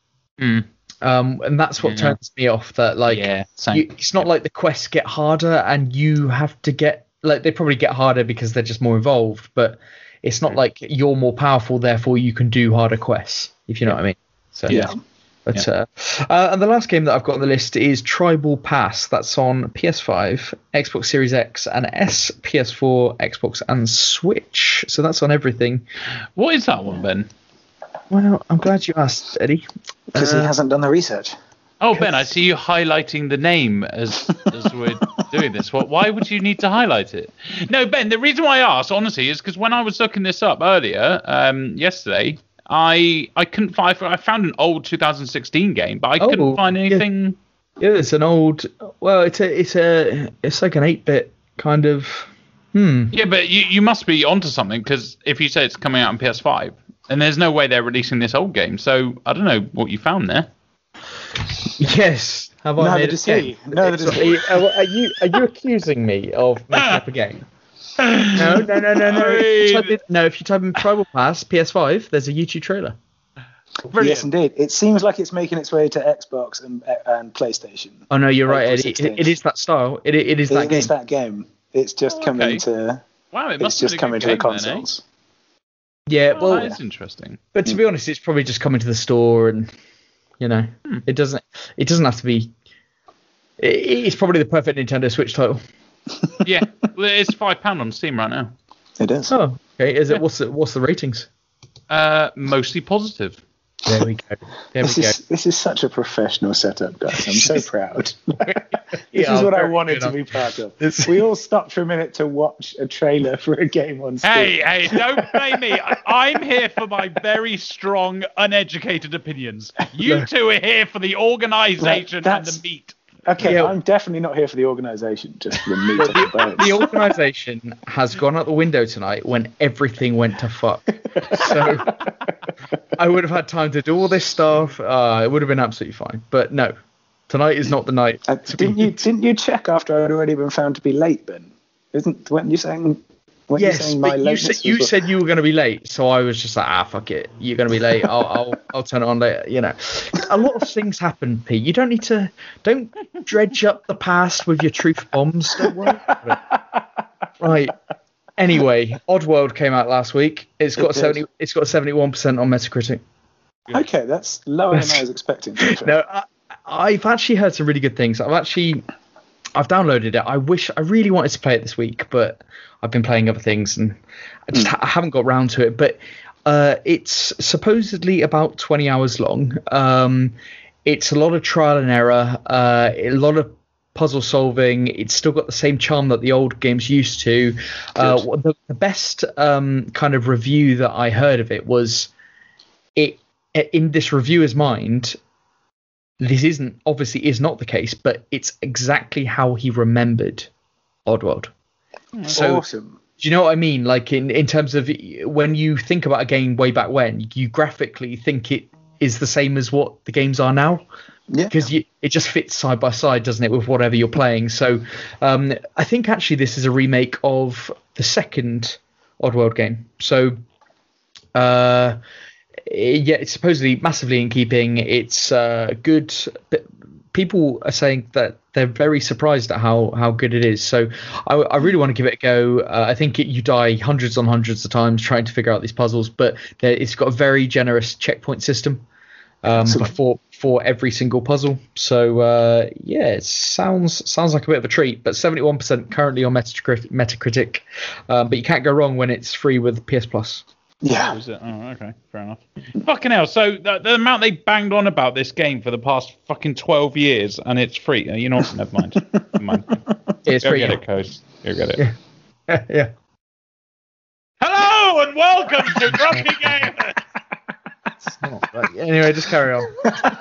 Mm. Um, and that's what Yeah. turns me off. That like yeah. Same. you, it's not like the quests get harder and you have to get like they probably get harder because they're just more involved, but it's not like you're more powerful, therefore you can do harder quests, if you know what I mean. So Yeah. But uh, uh, and the last game that I've got on the list is Tribal Pass. That's on P S five, Xbox Series X and S, P S four, Xbox and Switch. So that's on everything. What is that one, Ben? Well, I'm glad you asked, Eddie. Because Uh, he hasn't done the research. Oh, Ben, I see you highlighting the name as as we're doing this. What? Why would you need to highlight it? No, Ben. The reason why I asked, honestly, is because when I was looking this up earlier, um, yesterday, I I couldn't find. I found an old two thousand sixteen game, but I Oh, couldn't find yeah. anything. Yeah, it's an old. Well, it's a it's a it's like an eight-bit kind of. Hmm. Yeah, but you, you must be onto something, because if you say it's coming out on P S five, and there's no way they're releasing this old game, so I don't know what you found there. Yes. Have I Neither made does a he. game? Neither does Are he. you, are you are you accusing me of making up a game? No, no, no, no, no. If you type in, no, if you type in Tribal Pass P S five, there's a YouTube trailer. Brilliant. Yes, indeed. It seems like it's making its way to Xbox and and PlayStation. Oh no, you're right, April Eddie. It, sixteenth. it is that style. It, it is that It game. is that game. It's just Oh, coming okay. to. Wow, it It's must have just been a coming good to the game then, eh? consoles. Yeah, Oh, well, that is interesting. but to be honest, it's probably just coming to the store, and you know, Hmm. it doesn't. It doesn't have to be. It, it's probably the perfect Nintendo Switch title. Yeah, well, it's five pound on Steam right now. It is. Oh, okay. Is Yeah. it? What's the What's the ratings? Uh, mostly positive. There we go. There This we go. is this is such a professional setup, guys. I'm so proud. this Yeah, is what I very wanted good. to be part of. This- We all stopped for a minute to watch a trailer for a game on Steam. Hey, hey, don't blame me. I, I'm here for my very strong, uneducated opinions. You two are here for the organisation and That's- the meat. Okay, Yeah. I'm definitely not here for the organisation, just for the meat of the bones. The organisation has gone out the window tonight when everything went to fuck. So I would have had time to do all this stuff. Uh, it would have been absolutely fine. But no, tonight is not the night. Uh, to be- didn't you didn't you check after I'd already been found to be late, Ben? Isn't when you saying when you Yes, saying my but you lateness said you was- said you were going to be late, so I was just like, ah, fuck it, you're going to be late. I'll, I'll, I'll turn it on later. You know, a lot of things happen, Pete. You don't need to, don't dredge up the past with your truth bombs. Don't worry. Right. Anyway, Oddworld came out last week. It's got It a did. seventy. It's got a seventy-one percent on Metacritic. Okay, that's lower than I was expecting. to be fair. No, I, I've actually heard some really good things. I've actually, I've downloaded it. I wish I really wanted to play it this week, but I've been playing other things and I just ha- I haven't got round to it. But uh, it's supposedly about twenty hours long. Um, it's a lot of trial and error, uh, a lot of puzzle solving. It's still got the same charm that the old games used to. Uh, Good. the, the best um, kind of review that I heard of it was it in this reviewer's mind. This isn't obviously is not the case, but it's exactly how he remembered Oddworld. So Awesome. do you know what I mean? Like in, in terms of when you think about a game way back when, you graphically think it is the same as what the games are now. Yeah. Because it just fits side by side, doesn't it, with whatever you're playing? So um, I think actually this is a remake of the second Oddworld game. So uh, yeah, it's supposedly massively in keeping. It's uh, good. But people are saying that they're very surprised at how, how good it is. So I, I really want to give it a go. Uh, I think it, you die hundreds on hundreds of times trying to figure out these puzzles, but there, it's got a very generous checkpoint system um, Excellent. before for every single puzzle. So uh, yeah, it sounds sounds like a bit of a treat. But seventy-one percent currently on Metacritic, Metacritic. Um, but you can't go wrong when it's free with P S Plus. Yeah. Was it? Oh, okay, fair enough. Fucking hell! So the, the amount they banged on about this game for the past fucking twelve years, and it's free. You know, what? Never mind. Never mind. It's Go free. get it, Coast. Go get it. Yeah. yeah. Hello and welcome to Grumpy Gamer. Anyway, just carry on.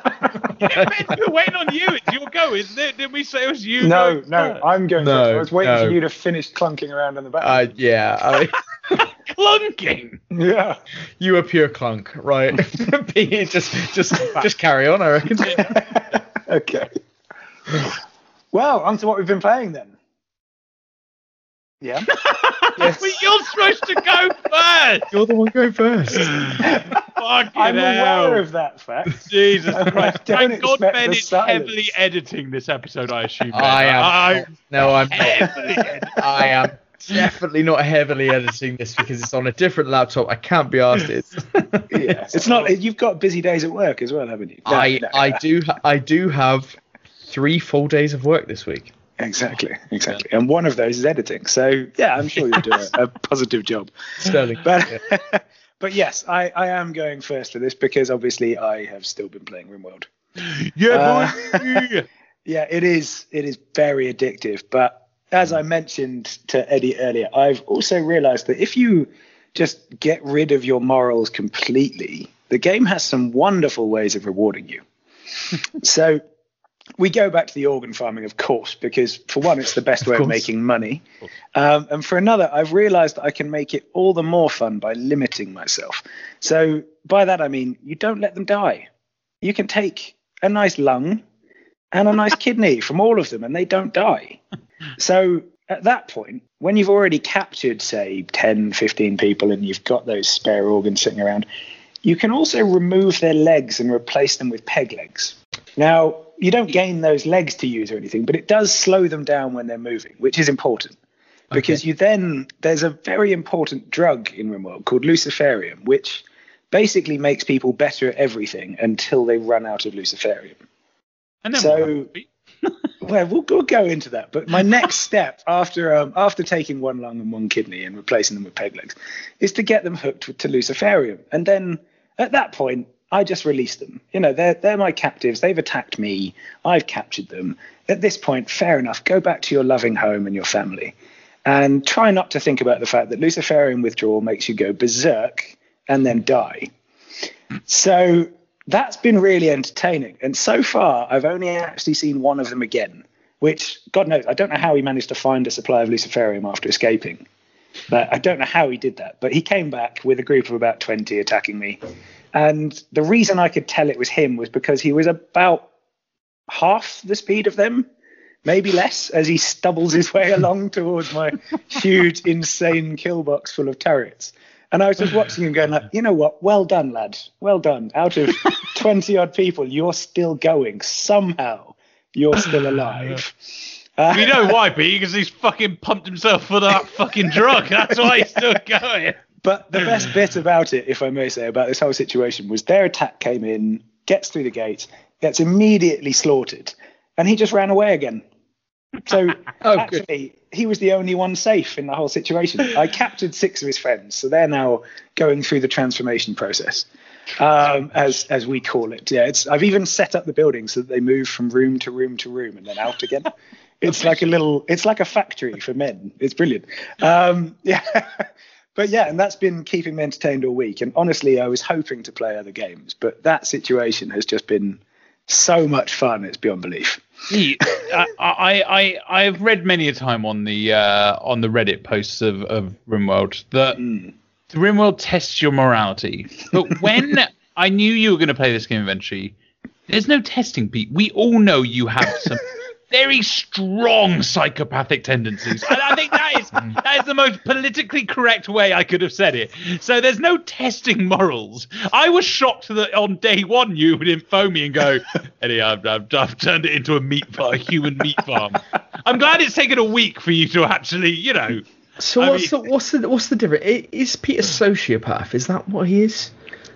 We're waiting on you. It's your go, isn't it? Did we say it was you? No, going no, first? I'm going No, first. I was waiting no. for you to finish clunking around on the back. Uh, yeah. I mean, Clunking. yeah. you were pure clunk, right? Pete, just, just, just carry on. I reckon. Okay. Well, on to what we've been playing then. Yeah. But you're supposed to go first. You're the one going first. Fucking I'm hell. aware of that fact. Jesus I Christ. don't Thank God expect Ben the is silence. heavily editing this episode, I assume. Ben. I am. I'm No, I'm not. heavily editing. I am definitely not heavily editing this because it's on a different laptop. I can't be asked. It's. Yeah. It's not. You've got busy days at work as well, haven't you? No, I no. I do I do have three full days of work this week. Exactly, exactly. And one of those is editing. So yeah, I'm sure you'll do a, a positive job. Sterling. But but yes, I, I am going first for this because obviously I have still been playing RimWorld. Yeah, Uh, boy. Yeah, it is it is very addictive. But as I mentioned to Eddie earlier, I've also realized that if you just get rid of your morals completely, the game has some wonderful ways of rewarding you. So we go back to the organ farming, of course, because for one, it's the best Of way of course. making money. Um, and for another, I've realized that I can make it all the more fun by limiting myself. So by that, I mean, you don't let them die. You can take a nice lung and a nice kidney from all of them and they don't die. So at that point, when you've already captured, say, ten, fifteen people and you've got those spare organs sitting around, you can also remove their legs and replace them with peg legs. Now, you don't gain those legs to use or anything, but it does slow them down when they're moving, which is important. Because Okay. you then, there's a very important drug in RimWorld called luciferium, which basically makes people better at everything until they run out of luciferium. And then So- what happened, Pete? Well, we'll, we'll go into that. But my next step after um, after taking one lung and one kidney and replacing them with peg legs is to get them hooked to luciferium. And then at that point, I just release them. You know, they're, they're my captives. They've attacked me. I've captured them. At this point, fair enough. Go back to your loving home and your family. And try not to think about the fact that luciferium withdrawal makes you go berserk and then die. So that's been really entertaining. And so far, I've only actually seen one of them again, which, God knows, I don't know how he managed to find a supply of luciferium after escaping. But I don't know how he did that. But he came back with a group of about twenty attacking me. And the reason I could tell it was him was because he was about half the speed of them, maybe less, as he stubbles his way along towards my huge, insane kill box full of turrets. And I was just watching him going like, you know what? Well done, lad. Well done. Out of twenty odd people, you're still going. Somehow you're still alive. Uh, We know why, Pete, because he's fucking pumped himself for that fucking drug. That's why he's still going. But the best bit about it, if I may say, about this whole situation was their attack came in, gets through the gate, gets immediately slaughtered, and he just ran away again. So Oh, actually, good. he was the only one safe in the whole situation. I captured six of his friends, so they're now going through the transformation process, um, as as we call it. Yeah, it's, I've even set up the building so that they move from room to room to room and then out again. It's like a little, it's like a factory for men. It's brilliant. Um, yeah. But yeah, and that's been keeping me entertained all week. And honestly, I was hoping to play other games, but that situation has just been so much fun. It's beyond belief. Pete, I, I, I, I've read many a time on the uh, on the Reddit posts of, of RimWorld that Mm. RimWorld tests your morality. But when I knew you were going to play this game eventually, there's no testing, Pete. We all know you have some very strong psychopathic tendencies. And I think that is that is the most politically correct way I could have said it. So there's no testing morals. I was shocked that on day one you would info me and go, Eddie, I've, I've, I've turned it into a meat farm, a human meat farm. I'm glad it's taken a week for you to actually, you know. So I what's mean- the what's the what's the difference? I- Is Pete a sociopath? Is that what he is?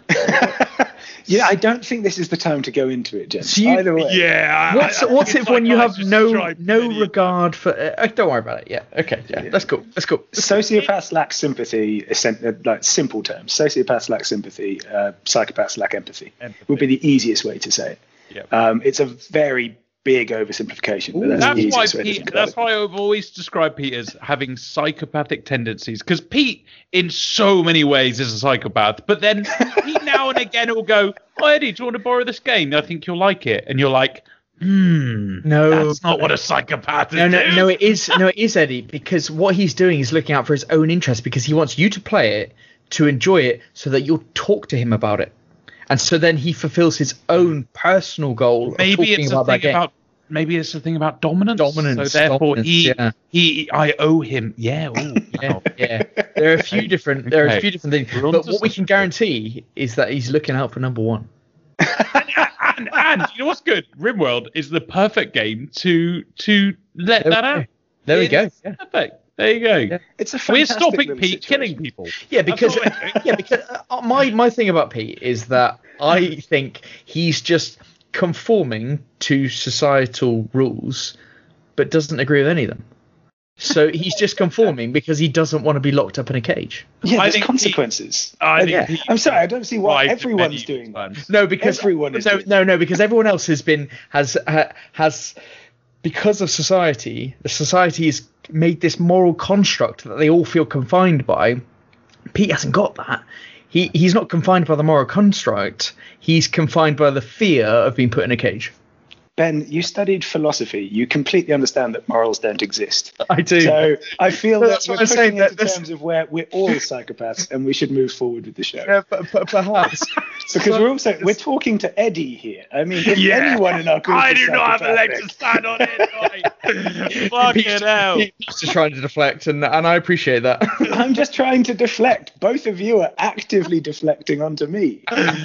Yeah, I don't think this is the time to go into it, James. So you- Either way. Yeah. I- What's I- what's it's it when you have psychiatrists no tried no many- regard for? Uh, don't worry about it. Yeah. Okay. Yeah. That's cool. That's cool. Sociopaths lack sympathy, essen- uh, like simple terms. Sociopaths lack sympathy, uh, psychopaths lack empathy, Empathy. would be the easiest way to say it. Yep. Um, it's a very big oversimplification, but that's, the That's why easiest way to Pete, think about that's it. why I've always described Pete as having psychopathic tendencies. Because Pete, in so many ways, is a psychopath. But then Pete now and again will go, "Oh, Eddie, do you want to borrow this game? I think you'll like it." And you're like, "Hmm, No. that's not what a psychopath No, is." no, no. It is no, it is Eddie, because what he's doing is looking out for his own interest, because he wants you to play it, to enjoy it, so that you'll talk to him about it, and so then he fulfills his own personal goal Maybe of talking it's a about that thing game. about. Maybe it's a thing about dominance. Dominance, So therefore, dominance, he, yeah. he, I owe him. Yeah. Ooh, Yeah, wow. yeah. There are a few different. There are Okay. a few different things, We're on but to what we can something. guarantee is that he's looking out for number one. and, and you know what's good? RimWorld is the perfect game to to let There we that go. out. There we It's go. Yeah. Perfect. There you go. Yeah. It's a We're fantastic stopping little Pete situation. killing people. Yeah, That's because all we're doing. yeah, because uh, my my thing about Pete is that I think he's just conforming to societal rules, but doesn't agree with any of them. So he's just conforming because he doesn't want to be locked up in a cage. Yeah, I there's think consequences. I think yeah. Pete- I'm sorry, I don't see why Right, everyone's many doing that. times. No, because Everyone is no, doing no, no, because everyone else has been has ha, has because of society. The society has made this moral construct that they all feel confined by. Pete hasn't got that. He he's not confined by the moral construct. He's confined by the fear of being put in a cage. Ben, you studied philosophy. You completely understand that morals don't exist. I do. So I feel that That's we're what I'm pushing saying, into that this- terms of where we're all psychopaths and we should move forward with the show. Yeah, but, but perhaps. Because we're also we're talking to Eddie here. I mean, if Yeah. anyone in our group I is do not have a leg to psychopathic- stand on it. Fucking Pete's, hell. Pete's just trying to deflect, and and I appreciate that. I'm just trying to deflect. Both of you are actively deflecting onto me.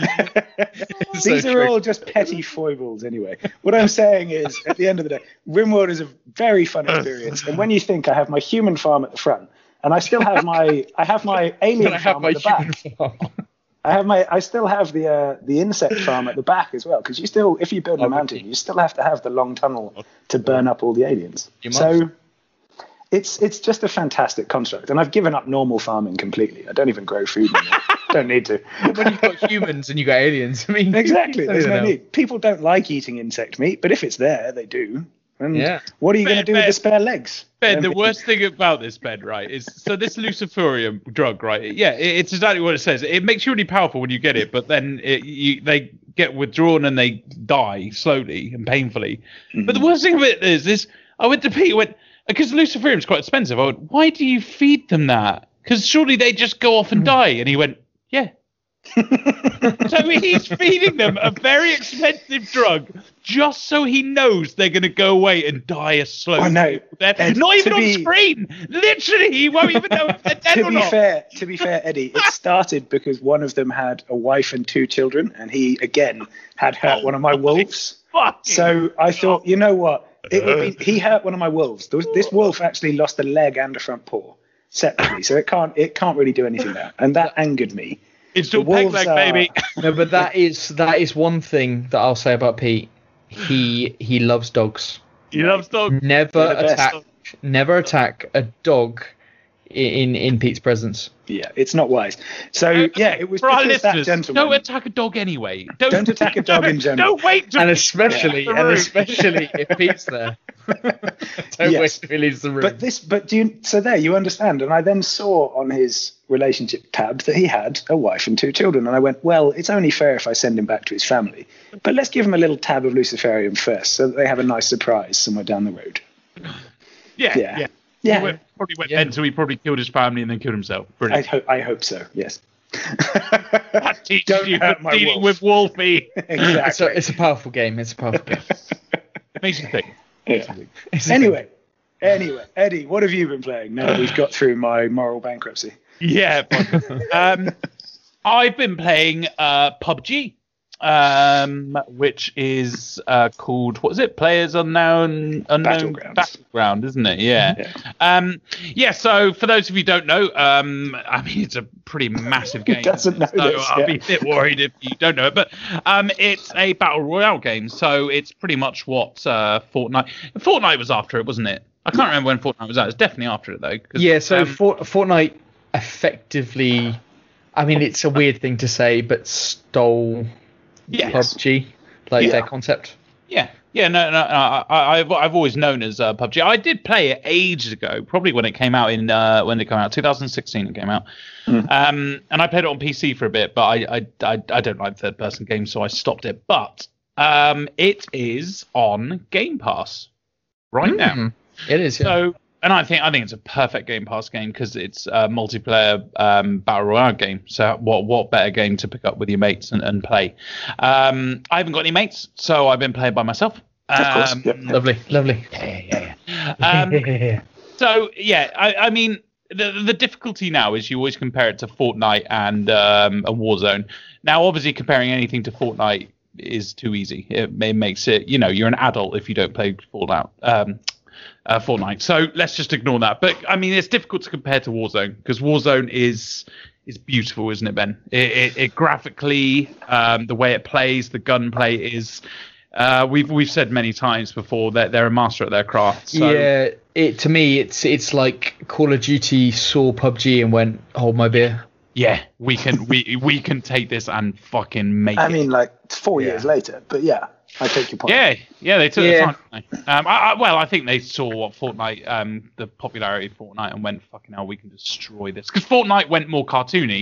So These are true. all just petty foibles anyway. What I'm saying is, at the end of the day, RimWorld is a very fun experience. And when you think I have my human farm at the front, and I still have my I have my alien Can I have farm my at the back. human farm? I have my I still have the uh, the insect farm at the back as well, because you still, if you build a Oh, mountain, okay. you still have to have the long tunnel to burn up all the aliens. You must. So it's it's just a fantastic construct, and I've given up normal farming completely. I don't even grow food anymore. Don't need to. When you've got humans and you've got aliens, I mean, Exactly. I There's don't no know. need. People don't like eating insect meat, but if it's there, they do. And Yeah. what are you going to Ben, do with Ben, the spare legs? Ben, Um, the worst thing about this, Ben, right, is so this luciferium drug, right? Yeah, it, it's exactly what it says. It makes you really powerful when you get it, but then it, you, they get withdrawn and they die slowly and painfully. But the worst thing of it is, is I went to Pete, went because luciferium's quite expensive. I went, why do you feed them that? Because surely they just go off and die. And he went, yeah. So he's feeding them a very expensive drug just so he knows they're going to go away and die a slow I know. death. Ed, Not even to on be- screen. Literally, he won't even know if they're dead to or be not. fair, to be fair, Eddie, it started because one of them had a wife and two children, and he again had hurt one of my wolves. Fucking So I thought, you know what? It would be, he hurt one of my wolves. There was- This wolf actually lost a leg and a front paw separately, so it can't it can't really do anything there, and that angered me. It's still the peg wolves leg, are- baby. No, but that is that is one thing that I'll say about Pete. He he loves dogs. He loves dogs. Never They're the best. attack. Never attack a dog in in Pete's presence. Yeah, it's not wise. So yeah, it was For our because that listeners, gentleman. don't attack a dog anyway. Don't, Don't attack a dog in general. Don't wait to And especially the and room. especially if Pete's there. Don't Yes. wait till he leaves the room. But this, but do you? So there, you understand. And I then saw on his relationship tab that he had a wife and two children, and I went, well, it's only fair if I send him back to his family. But let's give him a little tab of Luciferium first, so that they have a nice surprise somewhere down the road. yeah, Yeah. yeah. Yeah. He went, probably went Yeah. mental. He probably killed his family and then killed himself. I Brilliant. hope. I hope so. Yes. That teaches Don't you hurt for my dealing wolf. with Wolfie. Exactly. it's, a, it's a powerful game. It's a powerful game. Makes you think. Yeah. It's a Anyway, anyway, Eddie, what have you been playing now that we've got through my moral bankruptcy? Yeah. but, um, I've been playing uh, P U B G, um, which is uh, called, what is it? Players Unknown Unknown Battlegrounds. Battleground, isn't it? Yeah. Yeah. Um, yeah. So for those of you who don't know, um, I mean, it's a pretty massive game. doesn't know so this, I'll yeah. be a bit worried if you don't know it. But um, it's a battle royale game, so it's pretty much what uh, Fortnite. Fortnite was after it, wasn't it? I can't remember when Fortnite was out. It's definitely after it though. 'cause, Yeah, so um, Fort, Fortnite effectively, I mean, it's a weird thing to say, but stole Yes. P U B G, like Yeah. their concept. Yeah, yeah, no, no, no I, I- I've I've always known as uh, P U B G. I did play it ages ago, probably when it came out in uh, when it came out, twenty sixteen. It came out, um, and I played it on P C for a bit, but I I I, I don't like third-person games, so I stopped it. But um, it is on Game Pass right now. Mm, It is, yeah. So, and I think I think it's a perfect Game Pass game because it's a multiplayer um, battle royale game. So, what what better game to pick up with your mates and, and play? Um, I haven't got any mates, so I've been playing by myself. Of course. Um, Yep. lovely, lovely. yeah, yeah, yeah. Um, so yeah, I, I mean, the the difficulty now is you always compare it to Fortnite and um, a Warzone. Now, obviously, comparing anything to Fortnite is too easy. It, it makes it, you know, you're an adult if you don't play Fallout. Um, Uh, Fortnite. So let's just ignore that. But I mean, it's difficult to compare to Warzone because Warzone is is beautiful, isn't it, Ben? It, it, it graphically, um, the way it plays, the gunplay is. Uh, we've we've said many times before that they're a master at their craft. So, Yeah, it to me, it's it's like Call of Duty saw P U B G and went, hold my beer. yeah, we can we we can take this and fucking make I it. mean, like four Yeah. years later, but yeah, I take your point. Yeah, yeah, they took Yeah. the time. didn't they? Um, I, I, well, I think they saw what Fortnite, um, the popularity of Fortnite, and went, "Fucking hell, we can destroy this." Because Fortnite went more cartoony,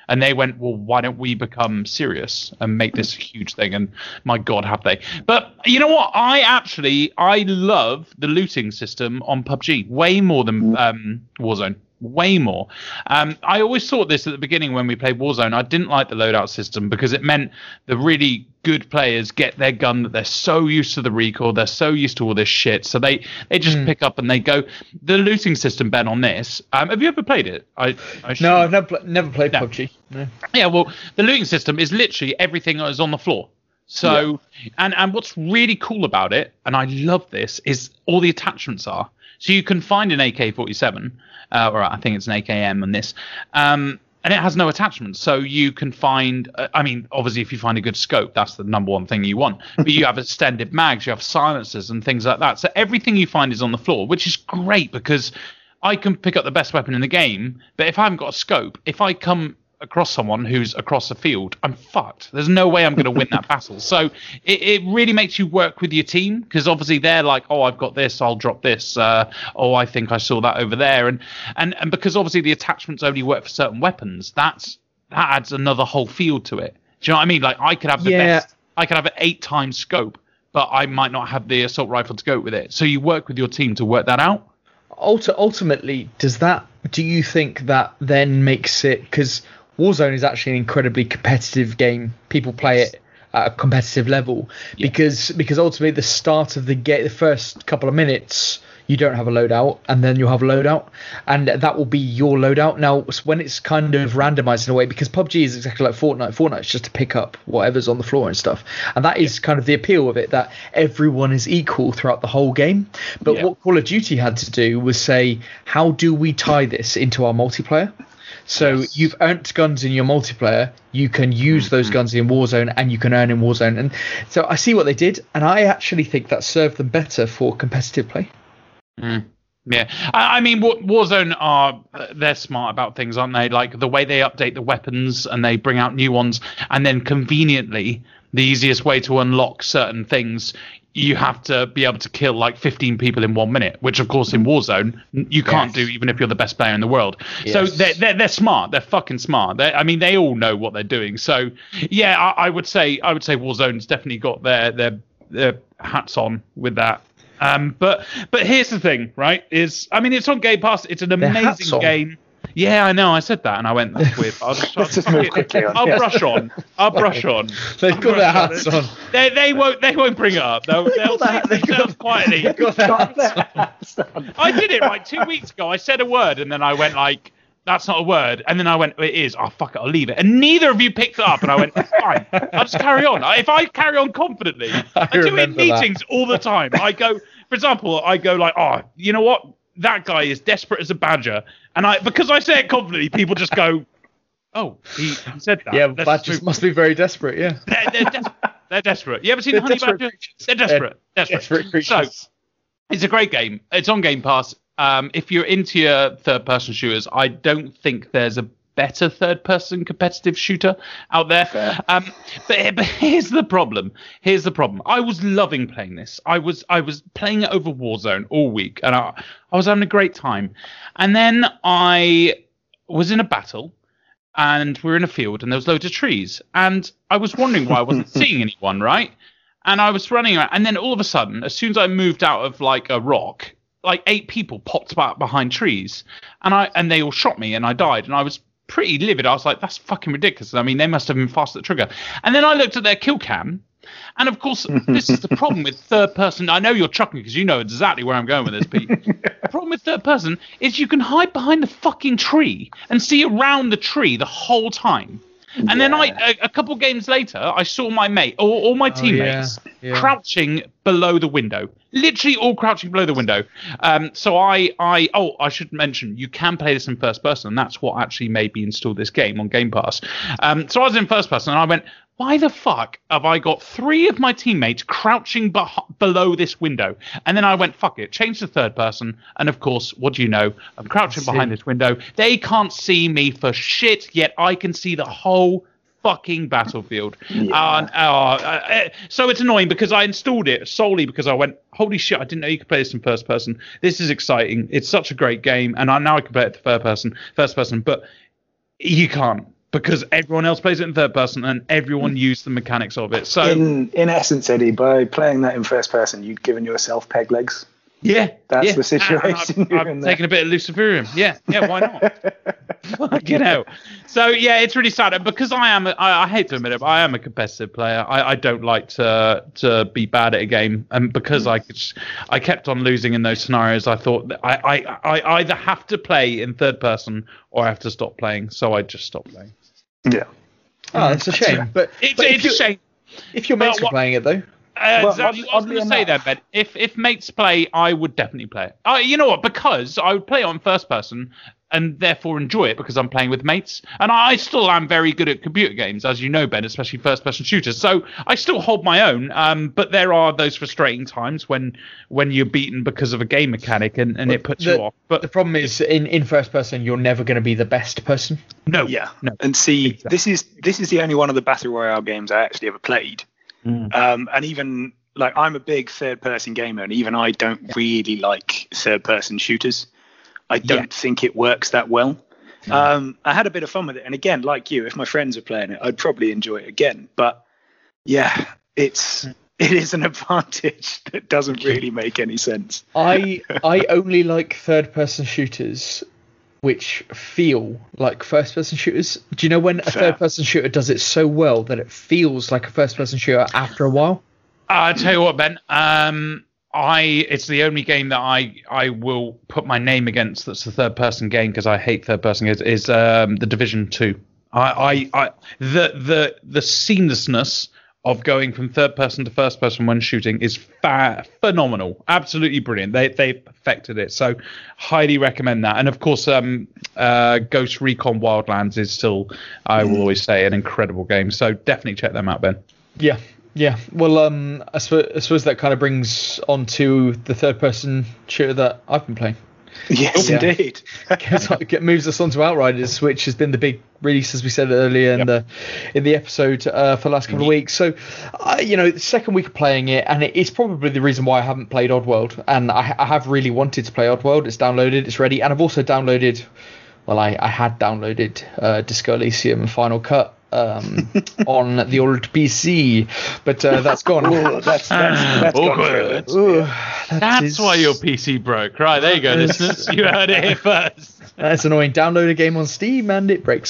And they went, well, why don't we become serious and make this a huge thing? And my God, have they? But you know what? I actually, I love the looting system on P U B G way more than um, Warzone. Way more. Um, I always thought this at the beginning when we played Warzone. I didn't like the loadout system because it meant the really good players get their gun that they're so used to the recoil, they're so used to all this shit, so they they just mm. pick up and they go. The looting system, Ben, on this. Um, have you ever played it? I, I no, I've never never played no. P U B G. No. Yeah, well, the looting system is literally everything that is on the floor. So, yeah. and and what's really cool about it, and I love this, is all the attachments are. So you can find an A K forty-seven, uh, or I think it's an A K M on this, um, and it has no attachments. So you can find, uh, I mean, obviously if you find a good scope, that's the number one thing you want. But you have extended mags, you have silencers and things like that. So everything you find is on the floor, which is great because I can pick up the best weapon in the game. But if I haven't got a scope, if I come across someone who's across the field, I'm fucked. There's no way I'm going to win that battle. So it, it really makes you work with your team because obviously they're like, oh, I've got this, I'll drop this. Uh, oh, I think I saw that over there. And, and and because obviously the attachments only work for certain weapons, that's that adds another whole field to it. Do you know what I mean? Like I could have the yeah. best, I could have an eight times scope, but I might not have the assault rifle to go with it. So you work with your team to work that out. Ultimately, does that, do you think that then makes it, because Warzone is actually an incredibly competitive game. People play it at a competitive level yeah. because because ultimately the start of the game, the first couple of minutes, you don't have a loadout, and then you'll have a loadout, and that will be your loadout. Now, when it's kind of randomized in a way, because P U B G is exactly like Fortnite. Fortnite's just to pick up whatever's on the floor and stuff, and that is kind of the appeal of it, that everyone is equal throughout the whole game. But yeah. what Call of Duty had to do was say, how do we tie this into our multiplayer? So yes. you've earned guns in your multiplayer, you can use mm-hmm. those guns in Warzone, and you can earn in Warzone. And so I see what they did, and I actually think that served them better for competitive play. Mm. Yeah, I, I mean, Warzone are, they're smart about things, aren't they? Like the way they update the weapons and they bring out new ones, and then conveniently, the easiest way to unlock certain things, you have to be able to kill like fifteen people in one minute, which of course in Warzone you can't yes. do even if you're the best player in the world. Yes. So they're, they're they're smart. They're fucking smart. They're, I mean, they all know what they're doing. So yeah, I, I would say I would say Warzone's definitely got their their their hats on with that. Um, but but here's the thing, right? Is I mean, it's on Game Pass. It's an amazing game. Yeah, I know. I said that, and I went, that's weird. I'll just, I'll, just move quickly on. I'll yeah. brush on. I'll brush on. They've I'll got their hats on. on. They they won't they won't bring it up. They'll they'll take themselves quietly. They've got their hats on. I did it like two weeks ago. I said a word, and then I went like, that's not a word. And then I went, it is. Oh, fuck it, I'll leave it. And neither of you picked it up. And I went, it's fine. I'll just carry on. If I carry on confidently, I, I do it in meetings that. all the time. I go, for example, I go like, oh, you know what? That guy is desperate as a badger. And I, because I say it confidently, people just go, oh, he, he said that. Yeah, Let's badgers must be very desperate, yeah. They're, they're, des- they're desperate. You ever seen the honey badger? They're desperate. They're desperate. desperate so, it's a great game. It's on Game Pass. Um, if you're into your third-person shooters, I don't think there's a better third-person competitive shooter out there. Um, but, but here's the problem. Here's the problem. I was loving playing this. I was I was playing it over Warzone all week, and I, I was having a great time. And then I was in a battle, and we were in a field, and there was loads of trees. And I was wondering why I wasn't seeing anyone, right? And I was running around, and then all of a sudden, as soon as I moved out of like a rock, like eight people popped out behind trees, and I and they all shot me, and I died, and I was pretty livid. I was like, that's fucking ridiculous. I mean, they must have been fast at the trigger. And then I looked at their kill cam, and of course, this is the problem with third person. I know you're chuckling because you know exactly where I'm going with this, Pete. The problem with third person is you can hide behind the fucking tree and see around the tree the whole time. And yeah. then I, a, a couple games later, I saw my mate, or all my teammates, oh, yeah. Yeah. crouching below the window, literally all crouching below the window. Um, so I, I, oh, I should mention, you can play this in first person, and that's what actually made me install this game on Game Pass. Um, so I was in first person, and I went, why the fuck have I got three of my teammates crouching be- below this window? And then I went, fuck it, change to third person. And of course, what do you know? I'm crouching behind this window. They can't see me for shit, yet I can see the whole fucking battlefield. Yeah. Uh, uh, uh, so it's annoying because I installed it solely because I went, holy shit, I didn't know you could play this in first person. This is exciting. It's such a great game. And I now I can play it to third person, first person, but you can't. because everyone else plays it in third person and everyone used the mechanics of it. So in in essence, Eddie, by playing that in first person, you've given yourself peg legs. Yeah, that's yeah. the situation. I've, I've taken a bit of luciferium. Yeah, yeah. Why not? You know. So yeah, it's really sad, and because I am, I, I hate to admit it, but I am a competitive player. I, I don't like to to be bad at a game, and because I could, I kept on losing in those scenarios. I thought that I, I I either have to play in third person or I have to stop playing. So I just stopped playing. Yeah. Oh, it's a shame, but it's, but it's a shame. If your mates were playing it though. Uh, well, exactly what I was going to say there, Ben. If if mates play, I would definitely play it. Uh, you know what? Because I would play it on first person and therefore enjoy it because I'm playing with mates. And I still am very good at computer games, as you know, Ben, especially first person shooters. So I still hold my own. Um, but there are those frustrating times when when you're beaten because of a game mechanic and, and it puts the, you off. But the problem is in, in first person, you're never going to be the best person. No. Yeah. No. And see, Exactly. this is this is the only one of the battle royale games I actually ever played. Mm. Um, and even like I'm a big third person gamer, and even I don't yeah. really like third person shooters. I don't yeah. think it works that well. Mm. Um, I had a bit of fun with it, and again, like you, if my friends are playing it, I'd probably enjoy it again. But yeah, it's it is an advantage that doesn't really make any sense. I I only like third person shooters which feel like first person shooters. Do you know when a Fair. third person shooter does it so well that it feels like a first person shooter after a while? I'll tell you what, Ben. Um, I it's the only game that I, I will put my name against that's a third person game because I hate third person games is um, the Division two. I, I, I the the the seamlessness of going from third person to first person when shooting is fa- phenomenal, absolutely brilliant. They they perfected it, so highly recommend that. And of course, um, uh, Ghost Recon Wildlands is still, I will always say, an incredible game. So definitely check them out, Ben. Yeah, yeah. Well, um, I suppose, I suppose that kind of brings on to the third person shooter that I've been playing. Yes, yeah. indeed. It moves us on to Outriders, which has been the big release, as we said earlier in yep. the in the episode uh, for the last couple of weeks. So, uh, you know, the second week of playing it, and it's probably the reason why I haven't played Oddworld. And I, I have really wanted to play Oddworld. It's downloaded, it's ready, and I've also downloaded. Well, I, I had downloaded uh, Disco Elysium and Final Cut um, on the old P C, but uh, that's gone. Ooh, that's that's, that's awkward. gone Ooh, that that's is... why your P C broke. Right, there you go, listeners. You heard it here first. That's annoying. Download a game on Steam and it breaks.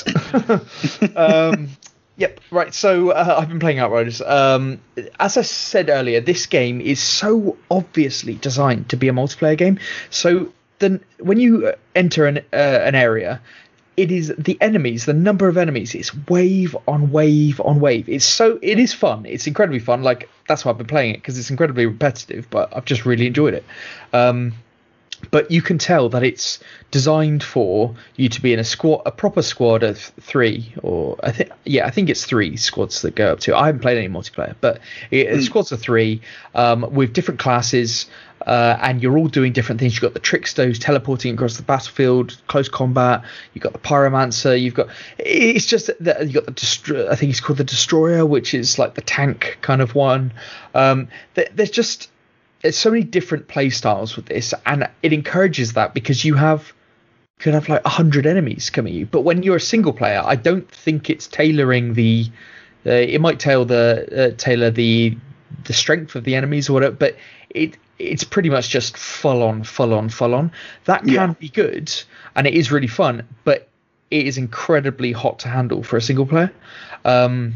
um, yep, right. So uh, I've been playing Outriders. Um, as I said earlier, this game is so obviously designed to be a multiplayer game. So then when you enter an uh, an area, it is the enemies, the number of enemies, it's wave on wave on wave. It's so, it is fun. It's incredibly fun. Like, that's why I've been playing it, because it's incredibly repetitive, but I've just really enjoyed it. Um, but you can tell that it's designed for you to be in a squad, a proper squad of three, or I think, yeah, I think it's three squads that go up to. I haven't played any multiplayer, but it, mm. squads of three um, with different classes. Uh, and you're all doing different things. You've got the tricksters teleporting across the battlefield, close combat. You've got the pyromancer. You've got it's just that you've got the destro- I think it's called the destroyer, which is like the tank kind of one. Um, there's just there's so many different play styles with this, and it encourages that because you have you could have like a hundred enemies coming at you. But when you're a single player, I don't think it's tailoring the. Uh, it might tailor the uh, tailor the the strength of the enemies or whatever, but it. It's pretty much just full on, full on, full on. That can yeah. be good, and it is really fun, but it is incredibly hot to handle for a single player. Um,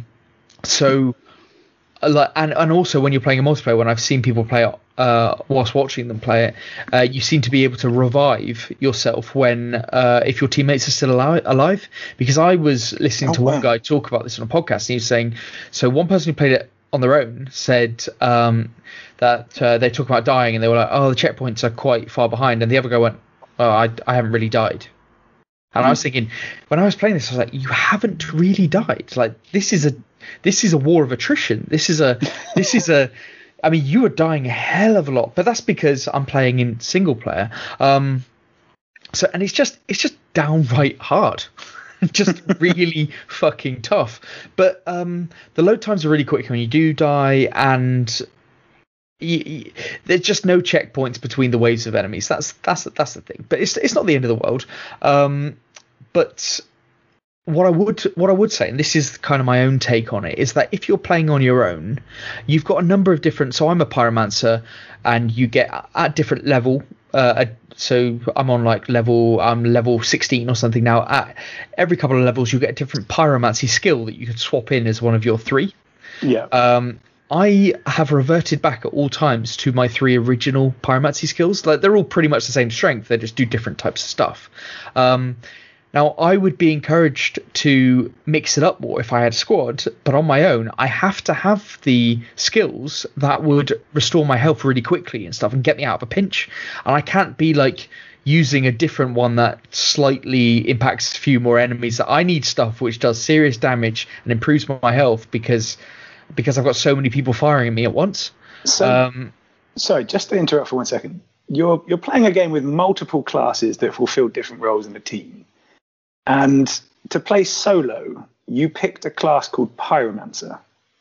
so, and and also when you're playing a multiplayer, when I've seen people play it uh, whilst watching them play it, uh, you seem to be able to revive yourself when uh, if your teammates are still alive. alive. Because I was listening oh, to wow. one guy talk about this on a podcast, and he was saying, so one person who played it on their own said um, that uh, they talk about dying and they were like, oh, the checkpoints are quite far behind, and the other guy went, oh, I, I haven't really died. And mm. I was thinking, when I was playing this, I was like, you haven't really died. Like, this is a this is a war of attrition. This is a this is a I mean, you are dying a hell of a lot, but that's because I'm playing in single player. Um, so and it's just it's just downright hard. Just really fucking tough. But um, the load times are really quick when you do die, and y- y- there's just no checkpoints between the waves of enemies. That's that's that's the thing. But it's it's not the end of the world. Um, but what I would what I would say, and this is kind of my own take on it, is that if you're playing on your own, you've got a number of different. So I'm a pyromancer, and you get at different level. Uh, so I'm on like level I'm level sixteen or something now. At every couple of levels, you get a different pyromancy skill that you can swap in as one of your three. Yeah. Um, I have reverted back at all times to my three original pyromancy skills. Like they're all pretty much the same strength. They just do different types of stuff. Um, now I would be encouraged to mix it up more if I had a squad, but on my own, I have to have the skills that would restore my health really quickly and stuff and get me out of a pinch. And I can't be like using a different one that slightly impacts a few more enemies. I need stuff which does serious damage and improves my health because because I've got so many people firing at me at once. So, um, sorry, just to interrupt for one second. You're you're playing a game with multiple classes that fulfill different roles in the team. And to play solo, you picked a class called Pyromancer.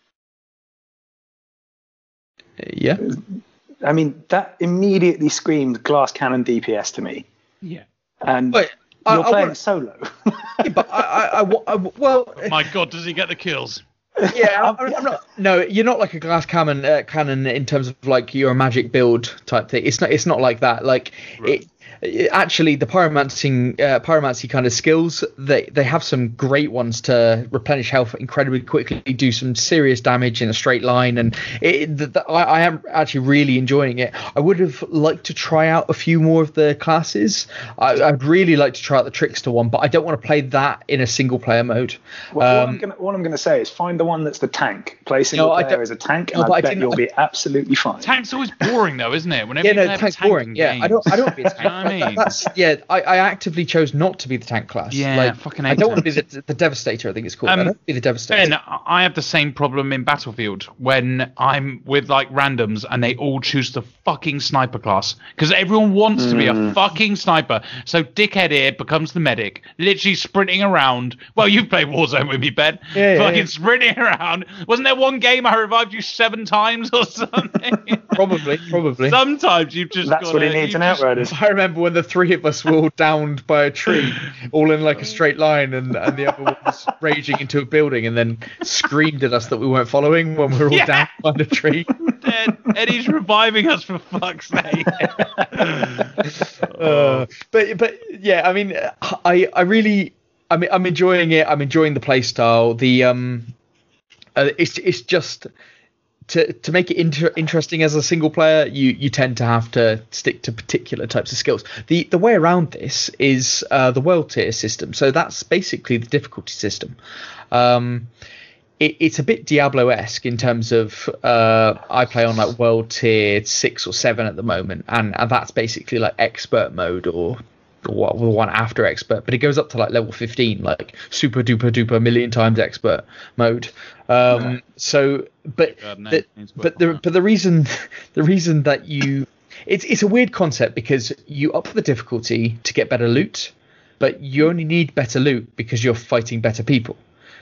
Yeah. I mean, that immediately screamed glass cannon D P S to me. Yeah. And Wait, you're I, I playing wanna, solo. yeah, but I, I, I, I well, Oh my God, does he get the kills? yeah, I'm, I'm not. No, you're not like a glass cannon. Uh, cannon in terms of like you're a magic build type thing. It's not. It's not like that. Like Right. it. Actually, the pyromancing, uh, pyromancy kind of skills, they they have some great ones to replenish health incredibly quickly, do some serious damage in a straight line, and it, the, the, I, I am actually really enjoying it. I would have liked to try out a few more of the classes. I, I'd really like to try out the Trickster one, but I don't want to play that in a single player mode. Well, Um, what I'm gonna what I'm gonna say is find the one that's the tank. Play single No, I player don't- as a tank, no, and but I I bet didn't- you'll be absolutely fine. Tank's always boring though, isn't it? Whenever Yeah, you no, play a tank's tank boring. Yeah, game. I don't. I don't want to be a You know what I tank. mean? That- That's yeah. I, I actively chose not to be the tank class. Yeah, like, fucking I hate don't want to be tanks. the, the Devastator. I think it's called. Um, I don't want to be the Devastator. Ben, I have the same problem in Battlefield when I'm with like randoms and they all choose the fucking sniper class because everyone wants to be a fucking sniper. So dickhead here becomes the medic, literally sprinting around. Well, you've played Warzone with me, Ben. Yeah, yeah, fucking yeah. sprinting around. Wasn't there one game I revived you seven times or something? Probably, probably. Sometimes you've just That's got what he to, needs in you've just- Outriders. I remember when the three of us were all downed by a tree, all in like a straight line, and, and the other one was raging into a building and then screamed at us that we weren't following when we were all Yeah. down behind a tree. Ed, Eddie's reviving us for fuck's sake. Uh, but but yeah, I mean, I I really, I mean, I'm enjoying it. I'm enjoying the play style. The um, uh, it's it's just to to make it inter- interesting as a single player, you you tend to have to stick to particular types of skills. The the way around this is uh, the world tier system. So that's basically the difficulty system. Um, it, it's a bit Diablo-esque in terms of uh, I play on like world tier six or seven at the moment, and, and that's basically like expert mode or or what the one after expert, but it goes up to like level fifteen, like super duper duper million times expert mode. Um, Right. So, but God, no, the, needs work but on the that. but the reason the reason that you it's it's a weird concept because you up the difficulty to get better loot, but you only need better loot because you're fighting better people.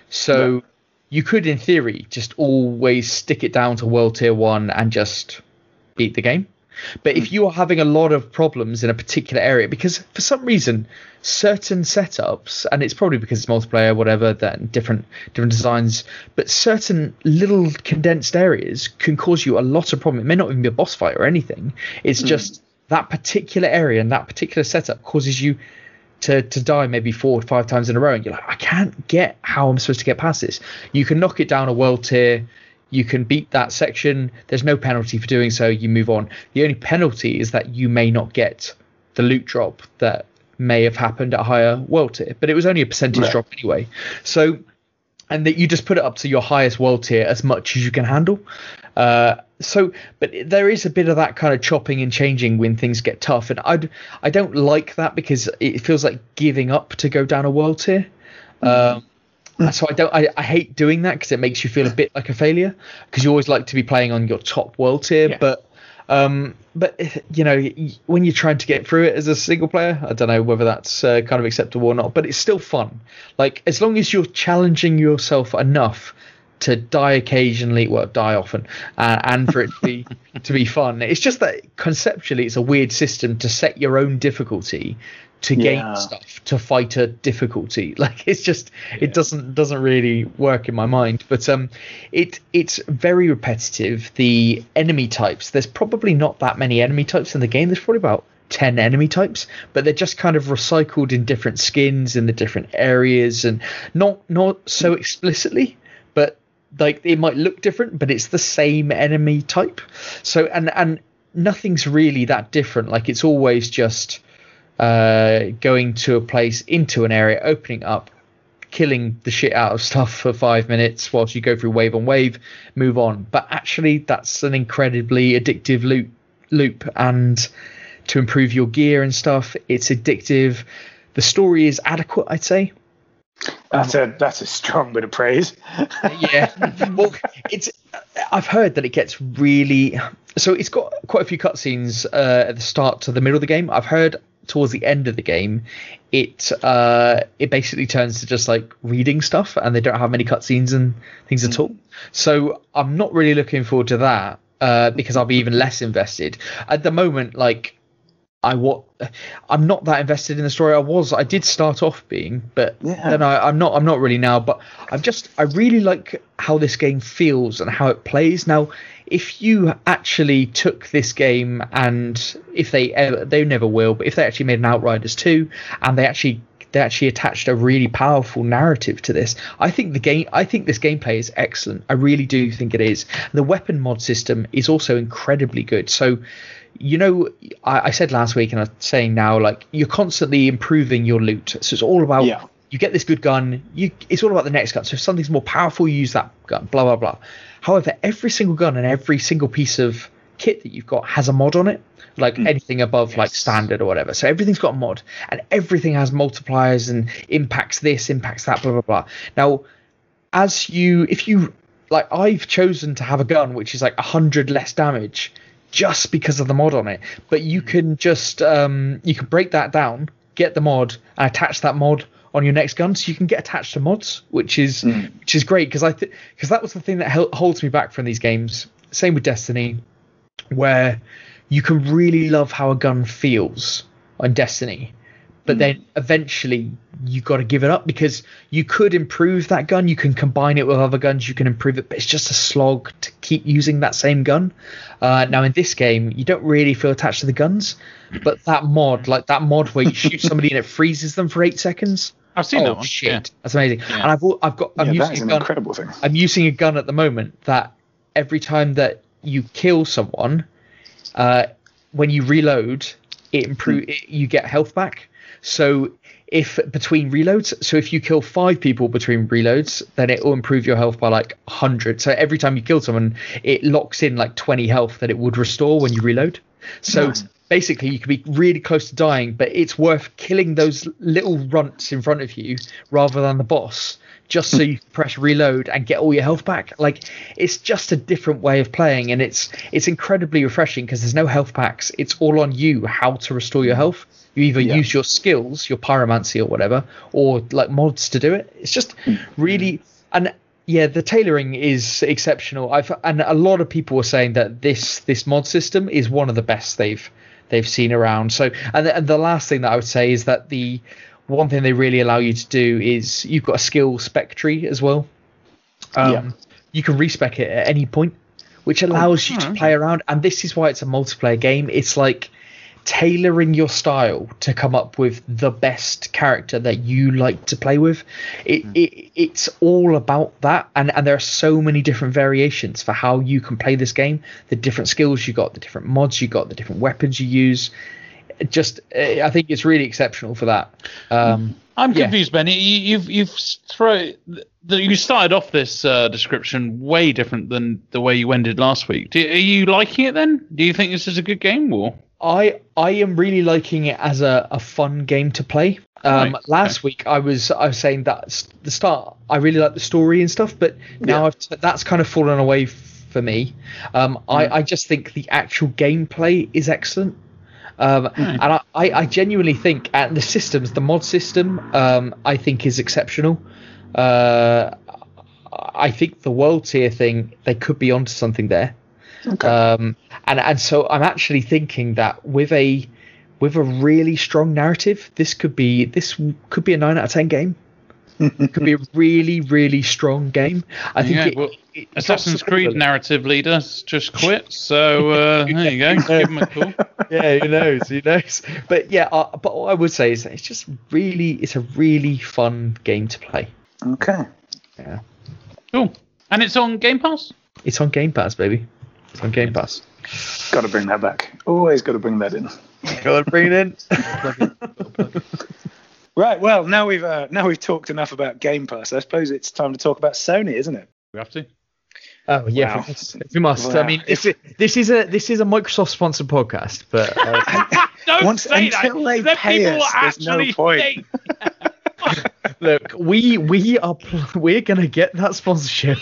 So Yeah. you could, in theory, just always stick it down to world tier one and just beat the game. But if you are having a lot of problems in a particular area, because for some reason certain setups, and it's probably because it's multiplayer, whatever, that different different designs, but certain little condensed areas can cause you a lot of problem. It may not even be a boss fight or anything. It's just that particular area and that particular setup causes you to to die maybe four or five times in a row, and you're like, I can't get how I'm supposed to get past this. You can knock it down a world tier. You can beat that section. There's no penalty for doing so. You move on. The only penalty is that you may not get the loot drop that may have happened at a higher world tier, but it was only a percentage Right. drop anyway. So, and that you just put it up to your highest world tier as much as you can handle. Uh, so, but there is a bit of that kind of chopping and changing when things get tough, and I I don't like that because it feels like giving up to go down a world tier. Um, So I don't. I, I hate doing that because it makes you feel a bit like a failure because you always like to be playing on your top world tier. Yeah. But um, but you know, y- when you're trying to get through it as a single player, I don't know whether that's uh, kind of acceptable or not. But it's still fun. Like as long as you're challenging yourself enough to die occasionally, well, die often, uh, and for it to be to be fun. It's just that conceptually, it's a weird system to set your own difficulty to Yeah. gain stuff to fight a difficulty. Like it's just Yeah. it doesn't doesn't really work in my mind. But um, it it's very repetitive. The enemy types, there's probably not that many enemy types in the game. There's probably about ten enemy types, but they're just kind of recycled in different skins in the different areas, and not not so explicitly, but like it might look different, but it's the same enemy type. So and and nothing's really that different. Like it's always just uh going to a place, into an area, opening up, killing the shit out of stuff for five minutes whilst you go through wave on wave, move on. But actually that's an incredibly addictive loop loop and to improve your gear and stuff, it's addictive. The story is adequate, I'd say. That's a that's a strong bit of praise. Yeah, well, it's I've heard that it gets really, so it's got quite a few cutscenes uh, at the start to the middle of the game. I've heard towards the end of the game, it uh, it basically turns to just like reading stuff, and they don't have many cutscenes and things mm. at all. So I'm not really looking forward to that uh, because I'll be even less invested at the moment. Like. I what I'm not that invested in the story. I was I did start off being, but yeah. then I, I'm not I'm not really now. But I'm just I really like how this game feels and how it plays. Now, if you actually took this game and if they ever, they never will, but if they actually made an Outriders two and they actually they actually attached a really powerful narrative to this, I think the game I think this gameplay is excellent. I really do think it is. The weapon mod system is also incredibly good. So. You know, I, I said last week and I'm saying now, like, you're constantly improving your loot. So it's all about, yeah. you get this good gun, you it's all about the next gun. So if something's more powerful, you use that gun, blah, blah, blah. However, every single gun and every single piece of kit that you've got has a mod on it, like mm. anything above yes. like standard or whatever. So everything's got a mod and everything has multipliers and impacts this, impacts that, blah, blah, blah. Now, as you, if you, like, I've chosen to have a gun which is like one hundred less damage just because of the mod on it, but you can just um you can break that down, get the mod and attach that mod on your next gun, so you can get attached to mods, which is mm. which is great, because I think because that was the thing that hel- holds me back from these games. Same with Destiny, where you can really love how a gun feels on Destiny, but mm. then eventually you got to give it up, because you could improve that gun, you can combine it with other guns, you can improve it, but it's just a slog to keep using that same gun. Uh, now in this game, you don't really feel attached to the guns, but that mod, like that mod where you shoot somebody and it freezes them for eight seconds. I've seen oh, that one. Shit, yeah. that's amazing. Yeah. And I've I've got I'm yeah, using that is a an gun. incredible thing. I'm using a gun at the moment that every time that you kill someone, uh, when you reload, it improve mm. it, you get health back. So if between reloads, so if you kill five people between reloads, then it will improve your health by like one hundred. So every time you kill someone, it locks in like twenty health that it would restore when you reload. So nice. Basically you could be really close to dying, but it's worth killing those little runts in front of you rather than the boss, just so you can press reload and get all your health back. Like, it's just a different way of playing, and it's it's incredibly refreshing because there's no health packs. It's all on you how to restore your health. You either yeah. use your skills, your pyromancy or whatever, or like mods to do it. It's just really, and yeah, the tailoring is exceptional. I've and a lot of people were saying that this this mod system is one of the best they've they've seen around. So, and the, and the last thing that I would say is that the one thing they really allow you to do is you've got a skill spec tree as well. Um, yeah. You can respec it at any point, which allows oh, you to play around. And this is why it's a multiplayer game. It's like tailoring your style to come up with the best character that you like to play with. It, mm. it it's all about that, and and there are so many different variations for how you can play this game. The different skills you got, the different mods you got, the different weapons you use. It just I think it's really exceptional for that. Um, I'm yeah. confused, Benny. You, you've you've thrown you started off this uh, description way different than the way you ended last week. Do, are you liking it then? Do you think this is a good game, or? I I am really liking it as a, a fun game to play. Um, right. Last okay. week I was I was saying that the start I really like the story and stuff, but now yeah. I've t- that's kind of fallen away f- for me. Um, mm. I I just think the actual gameplay is excellent, um, mm. and I, I, I genuinely think and the systems, the mod system, um, I think is exceptional. Uh, I think the world tier thing, they could be onto something there. Okay. Um, and and so I'm actually thinking that with a with a really strong narrative, this could be this could be a nine out of ten game. It could be a really really strong game. I think yeah, it, well, it, Assassin's Creed narrative leaders just quit, so uh, there you go. Give them a call. Yeah, who knows? Who knows? But yeah, uh, but what I would say is that it's just really, it's a really fun game to play. Okay. Yeah, Cool. And it's on Game Pass? it's on Game Pass, baby. It's on Game Pass. Got to bring that back. Always got to bring that in. Go on, bring it in. Right. Well, now we've uh, now we've talked enough about Game Pass. I suppose it's time to talk about Sony, isn't it? We have to. Oh yeah, Wow. we must. We must. Wow. I mean, this is, this is a this is a Microsoft sponsored podcast, but uh, Don't Once- say that. until they Then pay people us, there's no actually point. think- look, we we are pl- we're gonna get that sponsorship.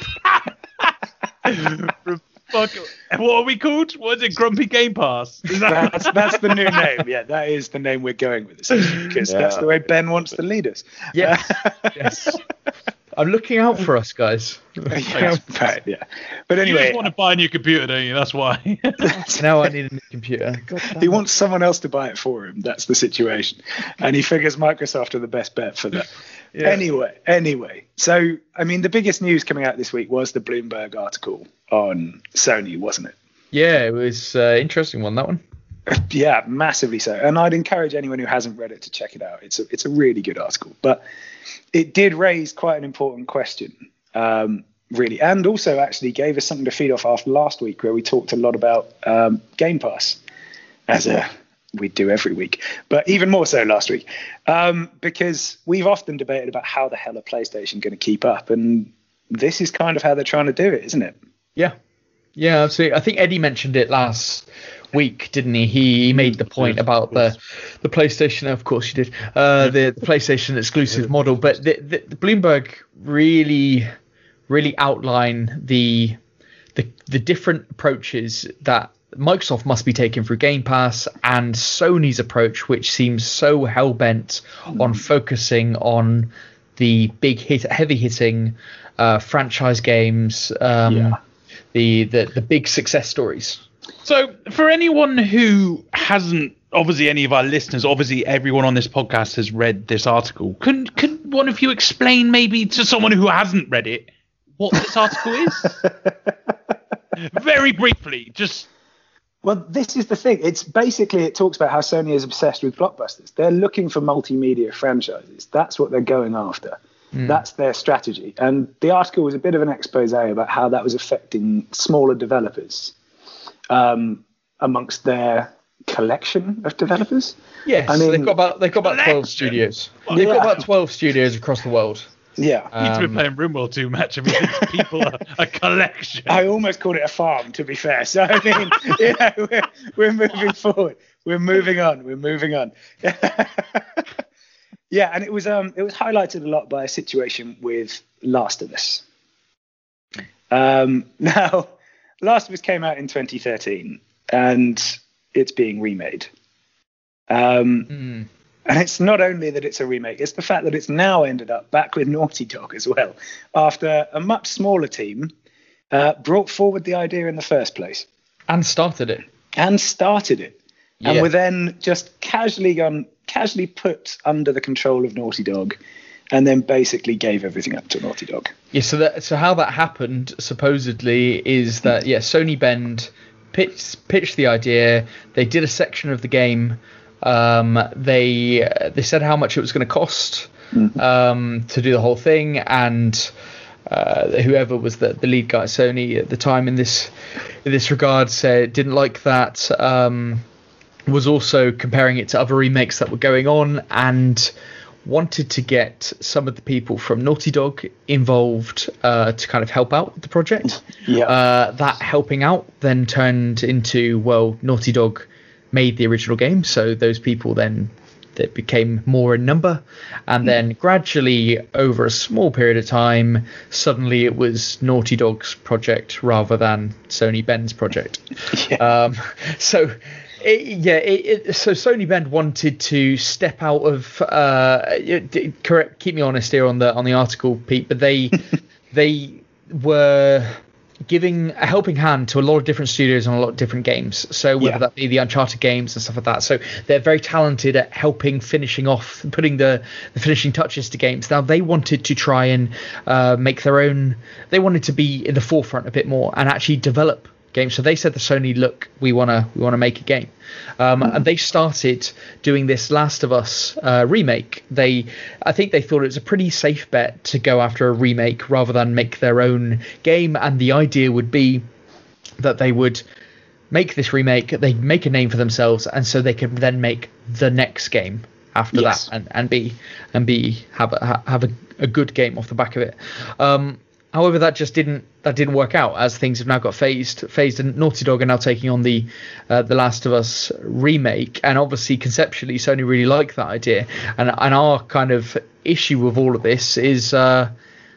Fuck. What are we called? What is it? Grumpy Game Pass? Is that That's that's the new name. Yeah, that is the name we're going with, essentially, because Yeah. that's the way Ben wants to lead us. Yes, yes. I'm looking out for us, guys. yeah, right, yeah. But you anyway, just want to buy a new computer, don't you? That's why. Now I need a new computer. God damn he it. wants someone else to buy it for him. That's the situation, and he figures Microsoft are the best bet for that. Yeah. Anyway, anyway, so I mean, the biggest news coming out this week was the Bloomberg article on Sony, wasn't it? Yeah, it was an uh, interesting one, that one. Yeah, massively so. And I'd encourage anyone who hasn't read it to check it out. It's a it's a really good article, but it did raise quite an important question, um, really, and also actually gave us something to feed off after last week, where we talked a lot about um, Game Pass, as a we do every week, but even more so last week, um, because we've often debated about how the hell are PlayStation going to keep up, and this is kind of how they're trying to do it, isn't it? Yeah, yeah, absolutely. I think Eddie mentioned it last week, didn't he? He, he made the point about the the PlayStation. Of course, you did. Uh, the, the PlayStation exclusive model, but the, the, the Bloomberg really, really outline the the the different approaches that Microsoft must be taking through Game Pass and Sony's approach, which seems so hell bent on focusing on the big hit, heavy hitting uh, franchise games. Um, Yeah. The, the the big success stories. So, for anyone who hasn't, obviously, any of our listeners, obviously, everyone on this podcast has read this article. Can can one of you explain, maybe to someone who hasn't read it, what this article is? Very briefly, just. Well, this is the thing. It's basically, it talks about how Sony is obsessed with blockbusters. They're looking for multimedia franchises. That's what they're going after. Mm. That's their strategy. And the article was a bit of an expose about how that was affecting smaller developers um, amongst their collection of developers. Yes, I mean, they've got about they've got about collection. twelve studios. They've Yeah. got about twelve studios across the world. Yeah. I need to Um, be playing RimWorld too much. I mean, it's people are a collection. I almost called it a farm, to be fair. So, I mean, you know, we're, we're moving forward. We're moving on. We're moving on. Yeah, and it was um it was highlighted a lot by a situation with Last of Us. Um, now, Last of Us came out in twenty thirteen, and it's being remade. Um, mm. And it's not only that it's a remake, it's the fact that it's now ended up back with Naughty Dog as well, after a much smaller team uh, brought forward the idea in the first place And started it. and started it. Yeah. And were then just casually gone, casually put under the control of Naughty Dog, and then basically gave everything up to Naughty Dog. Yeah, so that so how that happened supposedly is that yeah, Sony Bend pitched pitched the idea. They did a section of the game. Um, they uh, they said how much it was going to cost Mm-hmm. um, to do the whole thing, and uh, whoever was the, the lead guy at Sony at the time in this in this regard said didn't like that. Um, was also comparing it to other remakes that were going on and wanted to get some of the people from Naughty Dog involved uh, to kind of help out with the project. Yeah. Uh, that helping out then turned into, well, Naughty Dog made the original game, so those people then that became more in number, and then gradually over a small period of time, suddenly it was Naughty Dog's project rather than Sony Bend's project. Yeah. Um, so it, yeah, it, it, so Sony Bend wanted to step out of. Uh, it, correct, keep me honest here on the on the article, Pete, but they they were giving a helping hand to a lot of different studios on a lot of different games. So whether Yeah. that be the Uncharted games and stuff like that. So they're very talented at helping finishing off, putting the, the finishing touches to games. Now they wanted to try and uh, make their own. They wanted to be in the forefront a bit more and actually develop games. So they said to Sony, look, we want to we want to make a game. Um, and they started doing this Last of Us uh, remake. They, I think they thought it was a pretty safe bet to go after a remake rather than make their own game. And the idea would be that they would make this remake, they'd make a name for themselves, and so they could then make the next game after Yes. that and, and be and be have a, have a, a good game off the back of it. Um, However, that just didn't that didn't work out, as things have now got phased. Phased, and Naughty Dog are now taking on the uh, the Last of Us remake, and obviously conceptually, Sony really like that idea. And and our kind of issue with all of this is uh,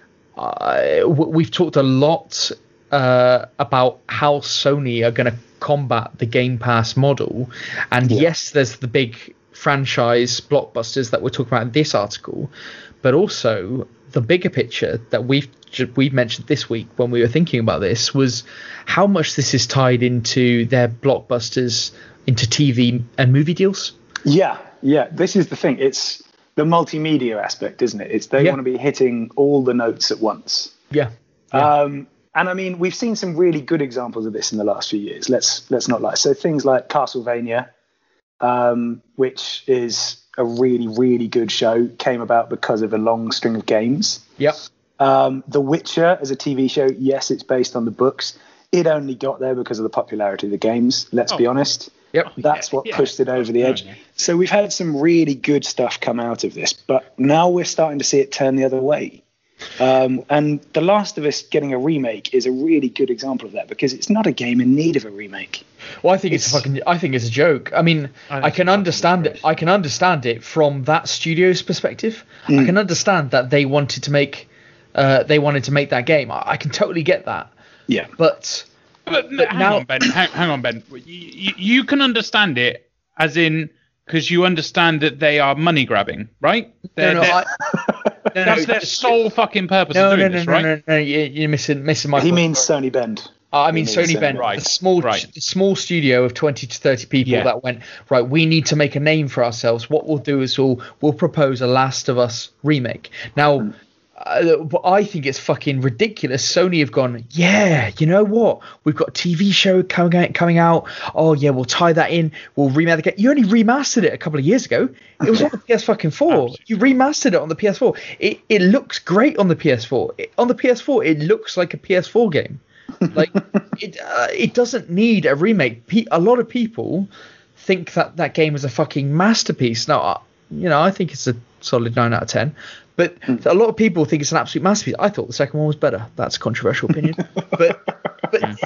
uh, we've talked a lot uh, about how Sony are going to combat the Game Pass model, and Yeah. yes, there's the big franchise blockbusters that we're talking about in this article, but also the bigger picture that we've we've mentioned this week when we were thinking about this was how much this is tied into their blockbusters, into T V and movie deals. Yeah, yeah. This is the thing. It's the multimedia aspect, isn't it? It's they Yeah. want to be hitting all the notes at once. Yeah. Um, and I mean, we've seen some really good examples of this in the last few years. Let's let's not lie. So things like Castlevania, um, which is a really really good show, came about because of a long string of games. Yep. Um, The Witcher as a T V show, yes, it's based on the books. It only got there because of the popularity of the games. Let's Oh. be honest. Yep. That's Yeah, what yeah. pushed it over the edge. Yeah. So we've had some really good stuff come out of this, but now we're starting to see it turn the other way. Um, and The Last of Us getting a remake is a really good example of that, because it's not a game in need of a remake. Well, I think it's, It's- a fucking. I think it's a joke. I mean, I I, think can it's understand fucking it. I can understand it from that studio's perspective. Mm. I can understand that they wanted to make, uh, they wanted to make that game. I, I can totally get that. Yeah. But But, But hang now- on, Ben. Hang, hang on, Ben. You, you, you can understand it as in because you understand that they are money grabbing, right? no, They're- no, they're- I, no, that's no, their just- sole fucking purpose no, of no, doing no, this, no, right? no, no, you- You're missing, missing my. He point. means Sony Bend. Uh, I mean, He Sony means Bend, Sony. Right, the small, right. the small studio of twenty to thirty people Yeah. that went, right, we need to make a name for ourselves. What we'll do is we'll we'll propose a Last of Us remake. Now, uh, but I think it's fucking ridiculous. Sony have gone, yeah, you know what? We've got a T V show coming out, coming out. Oh yeah, we'll tie that in. We'll remake the game. You only remastered it a couple of years ago. It was on the P S fucking four. Absolutely. You remastered it on the P S four. It it looks great on the P S four. It, on the P S four, it looks like a P S four game. Like it uh, it doesn't need a remake. Pe- a lot of people think that that game is a fucking masterpiece. Now, uh, you know, I think it's a solid nine out of ten. But a lot of people think it's an absolute masterpiece. I thought the second one was better. That's a controversial opinion. but but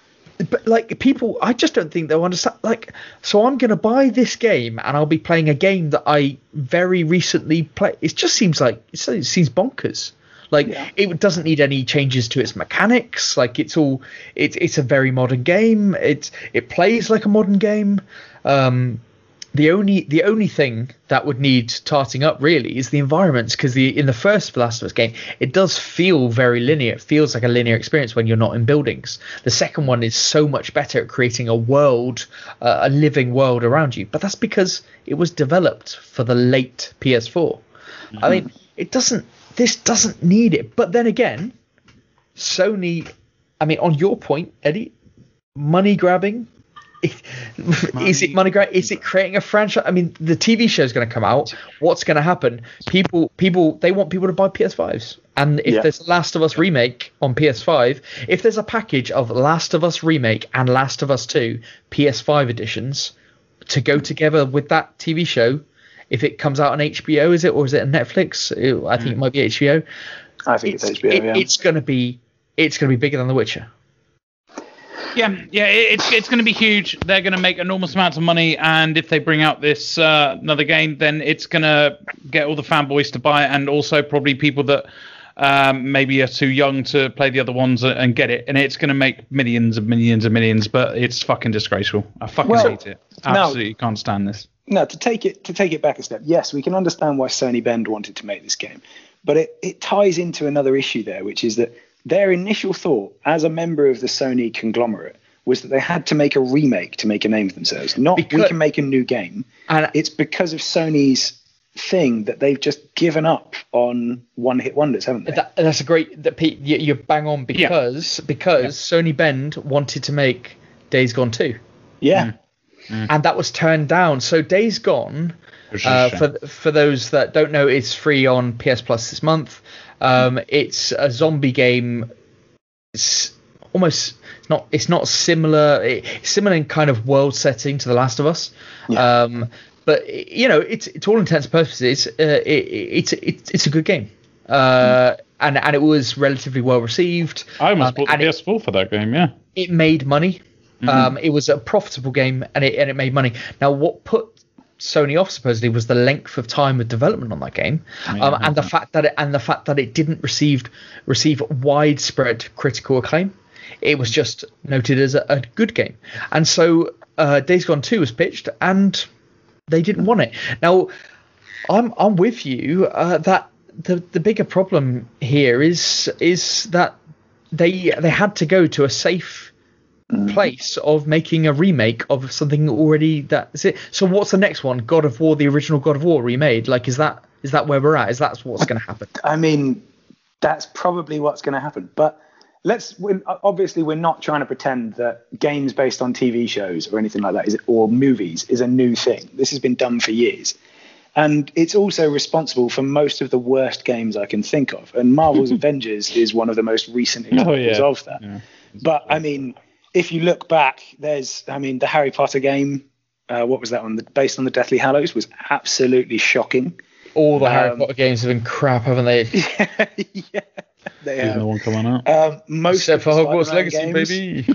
but like people, I just don't think they'll understand. Like, so I'm gonna buy this game and I'll be playing a game that I very recently played. It just seems like it seems bonkers. Like Yeah. it doesn't need any changes to its mechanics. Like it's all it's it's a very modern game. It it plays like a modern game. Um, the only the only thing that would need tarting up really is the environments, because the in the first Last of Us game it does feel very linear. It feels like a linear experience when you're not in buildings. The second one is so much better at creating a world, uh, a living world around you. But that's because it was developed for the late P S four. Mm-hmm. I mean, it doesn't. This doesn't need it. But then again, Sony. I mean, on your point, Eddie, money grabbing. Is it money grab? Is it creating a franchise? I mean, the T V show is going to come out. What's going to happen? People, people, they want people to buy P S fives. And if Yeah. there's a Last of Us remake on P S five, if there's a package of Last of Us remake and Last of Us two P S five editions to go together with that T V show, if it comes out on H B O, is it, or is it on Netflix? Ew, I think it might be H B O. I think it's, H B O. it- Yeah. It's going to be, it's going to be bigger than The Witcher. Yeah, yeah, it- it's it's going to be huge. They're going to make enormous amounts of money, and if they bring out this uh, another game, then it's going to get all the fanboys to buy it, and also probably people that um, maybe are too young to play the other ones and get it. And it's going to make millions and millions and millions, but it's fucking disgraceful. I fucking Well, hate it. now- Absolutely can't stand this. No, to take it to take it back a step, yes, we can understand why Sony Bend wanted to make this game, but it, it ties into another issue there, which is that their initial thought as a member of the Sony conglomerate was that they had to make a remake to make a name for themselves. Not because, we can make a new game. And it's because of Sony's thing that they've just given up on one-hit wonders, haven't they? That, that's a great... That Pete, you, you're bang on because, yeah. because yeah. Sony Bend wanted to make Days Gone two. Yeah. Mm. Mm. And that was turned down. So Days Gone, uh, for for those that don't know, it's free on P S Plus this month. Um, it's a zombie game. It's almost it's not it's not similar. It's similar in kind of world setting to The Last of Us. Yeah. Um, but you know, it's it's all intents and purposes. Uh, it, it's it's it's a good game. Uh, mm. and and it was relatively well received. I almost um, bought the P S four it, for that game. Yeah. It made money. Mm-hmm. Um, it was a profitable game and it and it made money. Now, what put Sony off supposedly was the length of time of development on that game, um, yeah, and the that. fact that it and the fact that it didn't receive receive widespread critical acclaim. It was just noted as a, a good game, and so uh, Days Gone two was pitched, and they didn't want it. Now, I'm I'm with you uh, that the the bigger problem here is is that they they had to go to a safe place of making a remake of something already that's it. So what's the next one? God of War, the original God of War remade. Like, is that is that where we're at? Is that what's going to happen? I mean, that's probably what's going to happen. But let's we're, obviously we're not trying to pretend that games based on T V shows or anything like that is or movies is a new thing. This has been done for years. And it's also responsible for most of the worst games I can think of. And Marvel's Avengers is one of the most recent examples oh, yeah. of that. Yeah. But I mean, if you look back, there's, I mean, the Harry Potter game, uh, what was that one? The, based on the Deathly Hallows was absolutely shocking. All the um, Harry Potter games have been crap, haven't they? Yeah, yeah they have. No one coming out. Um, most Except for Hogwarts Legacy, games, baby.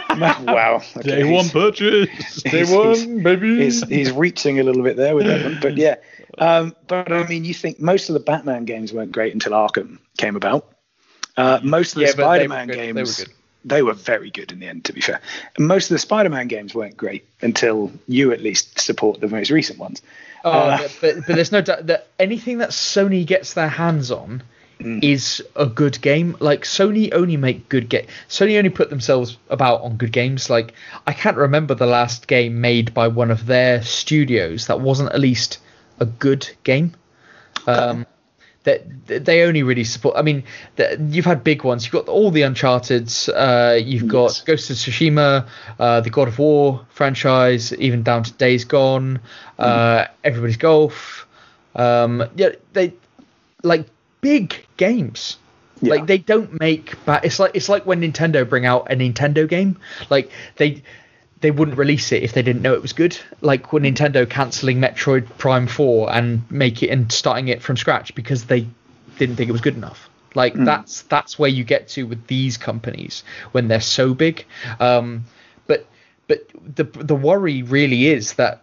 Wow. Okay. Day one purchase. Day he's, one, he's, baby. He's, he's reaching a little bit there with that one. But yeah. Um, but I mean, you think most of the Batman games weren't great until Arkham came about. Uh, most of the yeah, Spider-Man they games... They were good. They were very good in the end, to be fair. And most of the Spider-Man games weren't great until you at least support the most recent ones. Oh, uh, but, but there's no doubt that anything that Sony gets their hands on mm. is a good game. Like, Sony only make good games. Sony only put themselves about on good games. Like, I can't remember the last game made by one of their studios that wasn't at least a good game. Um, that they only really support. I mean, the, you've had big ones. You've got all the Uncharted's. Uh, you've got yes. Ghost of Tsushima, uh, the God of War franchise, even down to Days Gone, uh, mm. Everybody's Golf. Um, yeah, they like big games. Yeah. Like they don't make bad. It's like it's like when Nintendo bring out a Nintendo game. Like they. They wouldn't release it if they didn't know it was good. Like when Nintendo cancelling Metroid Prime four and make it and starting it from scratch because they didn't think it was good enough. Like mm. that's that's where you get to with these companies when they're so big. Um, but but the the worry really is that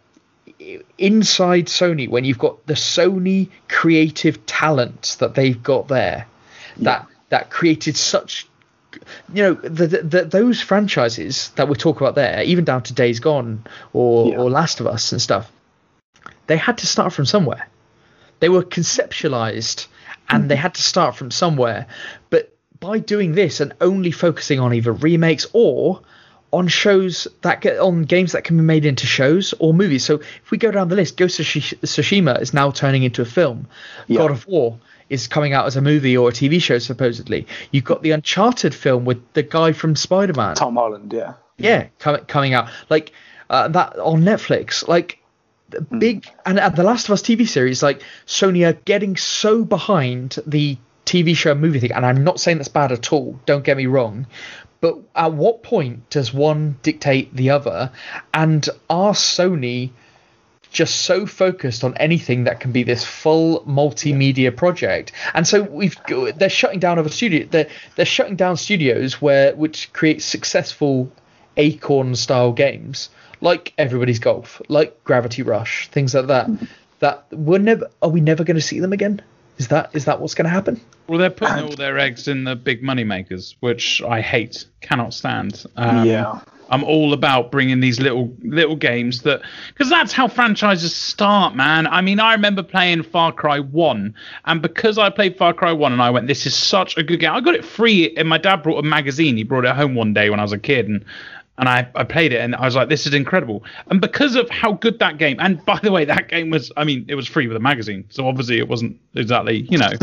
inside Sony, when you've got the Sony creative talent that they've got there, yeah. that that created such. You know, the, the, the, those franchises that we talk about there, even down to Days Gone or, yeah. or Last of Us and stuff, they had to start from somewhere. They were conceptualized and mm-hmm. they had to start from somewhere. But by doing this and only focusing on either remakes or on shows that get on games that can be made into shows or movies. So if we go down the list, Ghost of Tsushima is now turning into a film. Yeah. God of War is coming out as a movie or a T V show, supposedly. You've got the Uncharted film with the guy from Spider-Man. Tom Holland, yeah. Yeah, com- coming out. Like, uh, that on Netflix. Like, the mm. big... And, and The Last of Us T V series, like, Sony are getting so behind the T V show movie thing. And I'm not saying that's bad at all. Don't get me wrong. But at what point does one dictate the other? And are Sony... just so focused on anything that can be this full multimedia project, and so we've they're shutting down other studio. They're they're shutting down studios where which create successful Acorn style games like Everybody's Golf, like Gravity Rush, things like that. That we're never are we never going to see them again? Is that is that what's going to happen? Well, they're putting all their eggs in the big money makers, which I hate, cannot stand. Um, yeah. I'm all about bringing these little little games that, because that's how franchises start, man. I mean, I remember playing Far Cry one, and because I played Far Cry one and I went, this is such a good game. I got it free, and my dad brought a magazine. He brought it home one day when I was a kid, and And I, I played it, and I was like, this is incredible. And because of how good that game, and by the way, that game was, I mean, it was free with a magazine. So obviously it wasn't exactly, you know,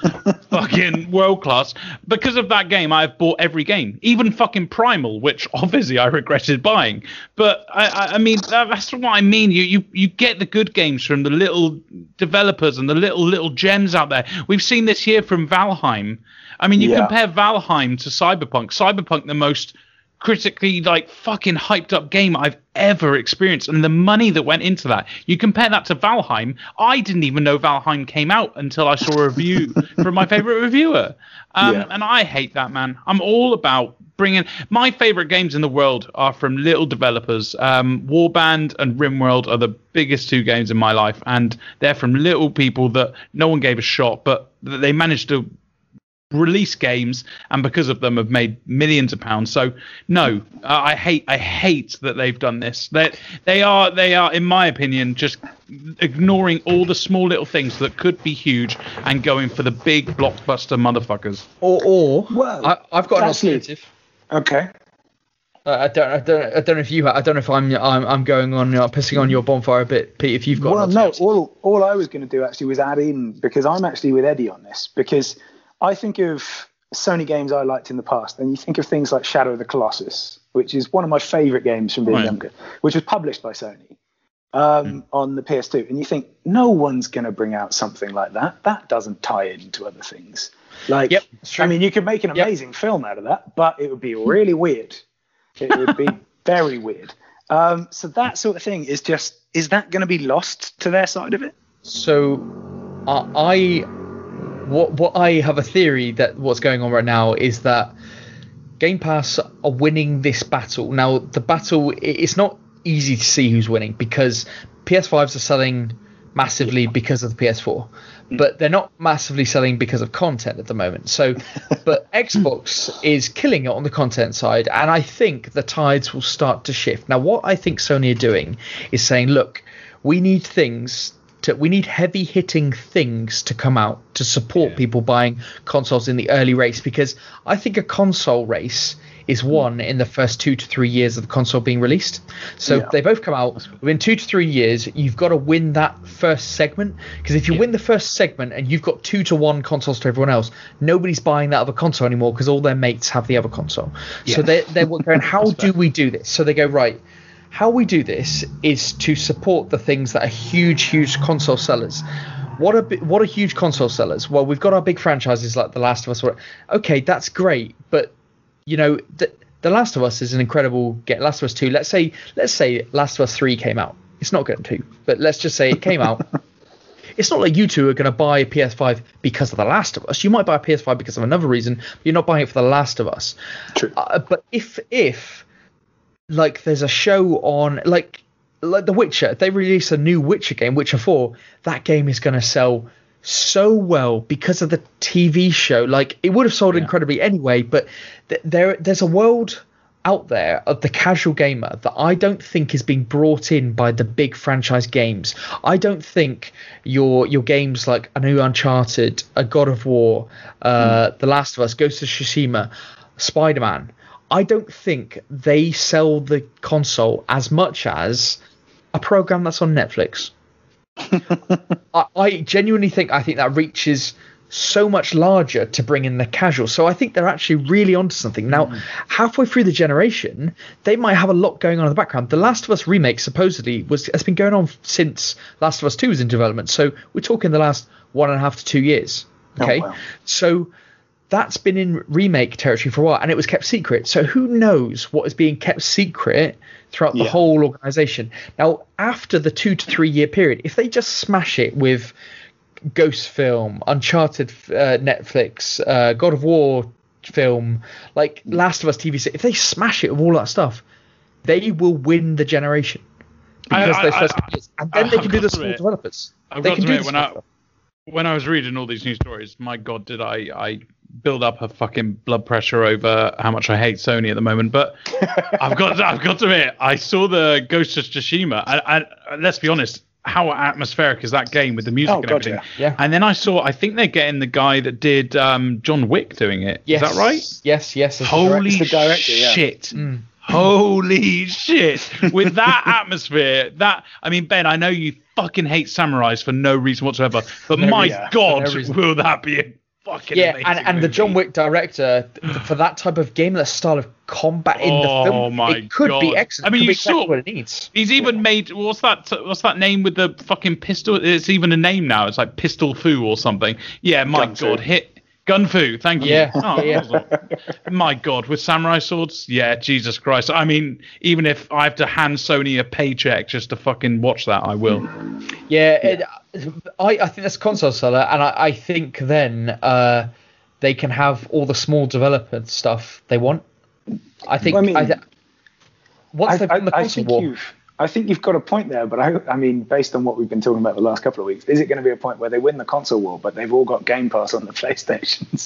fucking world class. Because of that game, I've bought every game, even fucking Primal, which obviously I regretted buying. But I, I, I mean, that, that's what I mean. You, you, you get the good games from the little developers and the little, little gems out there. We've seen this here from Valheim. I mean, you Yeah. compare Valheim to Cyberpunk. Cyberpunk, the most critically like fucking hyped up game I've ever experienced, and the money that went into that. You compare that to Valheim. I didn't even know Valheim came out until I saw a review from my favorite reviewer. Um, Yeah. and I hate that, man. I'm all about bringing my favorite games in the world are from little developers. Um, Warband and RimWorld are the biggest two games in my life, and they're from little people that no one gave a shot, but they managed to release games, and because of them have made millions of pounds. So no, uh, I hate I hate that they've done this. They they are they are in my opinion just ignoring all the small little things that could be huge and going for the big blockbuster motherfuckers. Or, or Well, I, I've got an actually- alternative. Okay. Uh, I don't, I don't, I don't know if you, I don't know if I'm, I'm, I'm going on, uh, pissing on your bonfire a bit, Pete. If you've got, Well, an no. alternative. All all I was going to do actually was add in, because I'm actually with Eddie on this, because I think of Sony games I liked in the past, and you think of things like Shadow of the Colossus, which is one of my favorite games from being Right. younger, which was published by Sony um, Mm. on the P S two. And you think, no one's going to bring out something like that. That doesn't tie into other things. Like, Yep, it's true. I mean, you could make an Yep. amazing film out of that, but it would be really weird. It would be very weird. Um, so that sort of thing is just, is that going to be lost to their side of it? So, uh, I, what, what I have a theory that what's going on right now is that Game Pass are winning this battle. Now, the battle, i- it's not easy to see who's winning, because P S fives are selling massively because of the P S four, but they're not massively selling because of content at the moment. So, but Xbox is killing it on the content side, and I think the tides will start to shift. Now, what I think Sony are doing is saying, look, we need things to, we need heavy hitting things to come out to support Yeah. people buying consoles in the early race, because I think a console race is won in the first two to three years of the console being released. So Yeah. they both come out within two to three years. You've got to win that first segment, because if you Yeah. win the first segment and you've got two to one consoles to everyone else, nobody's buying that other console anymore because all their mates have the other console. So Yeah. they're, they're going, how do we do this? So they go, right, how we do this is to support the things that are huge, huge console sellers. What are bi- what are huge console sellers? Well, we've got our big franchises like The Last of Us. Okay, that's great, but you know, the, the Last of Us is an incredible get. Last of Us two. Let's say let's say Last of Us three came out. It's not going to, but let's just say it came out. It's not like you two are going to buy a P S five because of The Last of Us. You might buy a P S five because of another reason, but you're not buying it for The Last of Us. True. Uh, but if if like there's a show on like like The Witcher, if they release a new Witcher game, Witcher four, that game is going to sell so well because of the T V show. Like it would have sold Yeah. incredibly anyway, but th- there there's a world out there of the casual gamer that I don't think is being brought in by the big franchise games. I don't think your your games like a new Uncharted, a God of War, uh, The Last of Us, Ghost of Tsushima, Spider-Man, I don't think they sell the console as much as a program that's on Netflix. I, I genuinely think I think that reaches so much larger to bring in the casual. So I think they're actually really onto something. Now, halfway through the generation, they might have a lot going on in the background. The Last of Us remake supposedly was has been going on since Last of Us two was in development. So we're talking the last one and a half to two years. Okay, Oh, wow. so that's been in remake territory for a while, and it was kept secret. So who knows what is being kept secret throughout the Yeah. whole organization? Now, after the two to three year period, if they just smash it with Ghost film, Uncharted, uh, Netflix, uh, God of War film, like Last of Us T V series, if they smash it with all that stuff, they will win the generation because I- those I- first I- couple years. And then I- they I've can do got the to small admit- developers. I've They got can to do admit, the when small I stuff. when I was reading all these news stories, my God, did I I build up a fucking blood pressure over how much I hate Sony at the moment, but I've got to, I've got to admit, I saw the Ghost of Tsushima, and, and let's be honest, how atmospheric is that game with the music Oh, and God, everything? yeah. Yeah. And then I saw, I think they're getting the guy that did um, John Wick doing it. Yes. Is that right? Yes, yes. it's the Holy the director, yeah. shit. Mm. Holy shit. With that atmosphere, that, I mean, Ben, I know you fucking hate samurais for no reason whatsoever, but No my reason. God, No reason. will that be a fucking Yeah, amazing and, and the movie. John Wick director, th- for that type of game, that style of combat in the Oh film, my it could be God. excellent. I mean, it could you be exactly saw- what it needs. He's even made, what's that, what's that name with the fucking pistol? It's even a name now. It's like Pistol Fu or something. Yeah, my Gun Fu. God, hit. Gun Fu, thank you. Yeah, Oh, yeah. awesome. My God, with samurai swords? Yeah, Jesus Christ. I mean, even if I have to hand Sony a paycheck just to fucking watch that, I will. Yeah, It, I, I think that's a console seller, and I, I think then uh, they can have all the small developer stuff they want. I think. Well, I mean, I th- once I, they've I, won the I console think war, you've I think you've got a point there, but I, I mean, based on what we've been talking about the last couple of weeks, is it going to be a point where they win the console war, but they've all got Game Pass on the PlayStations?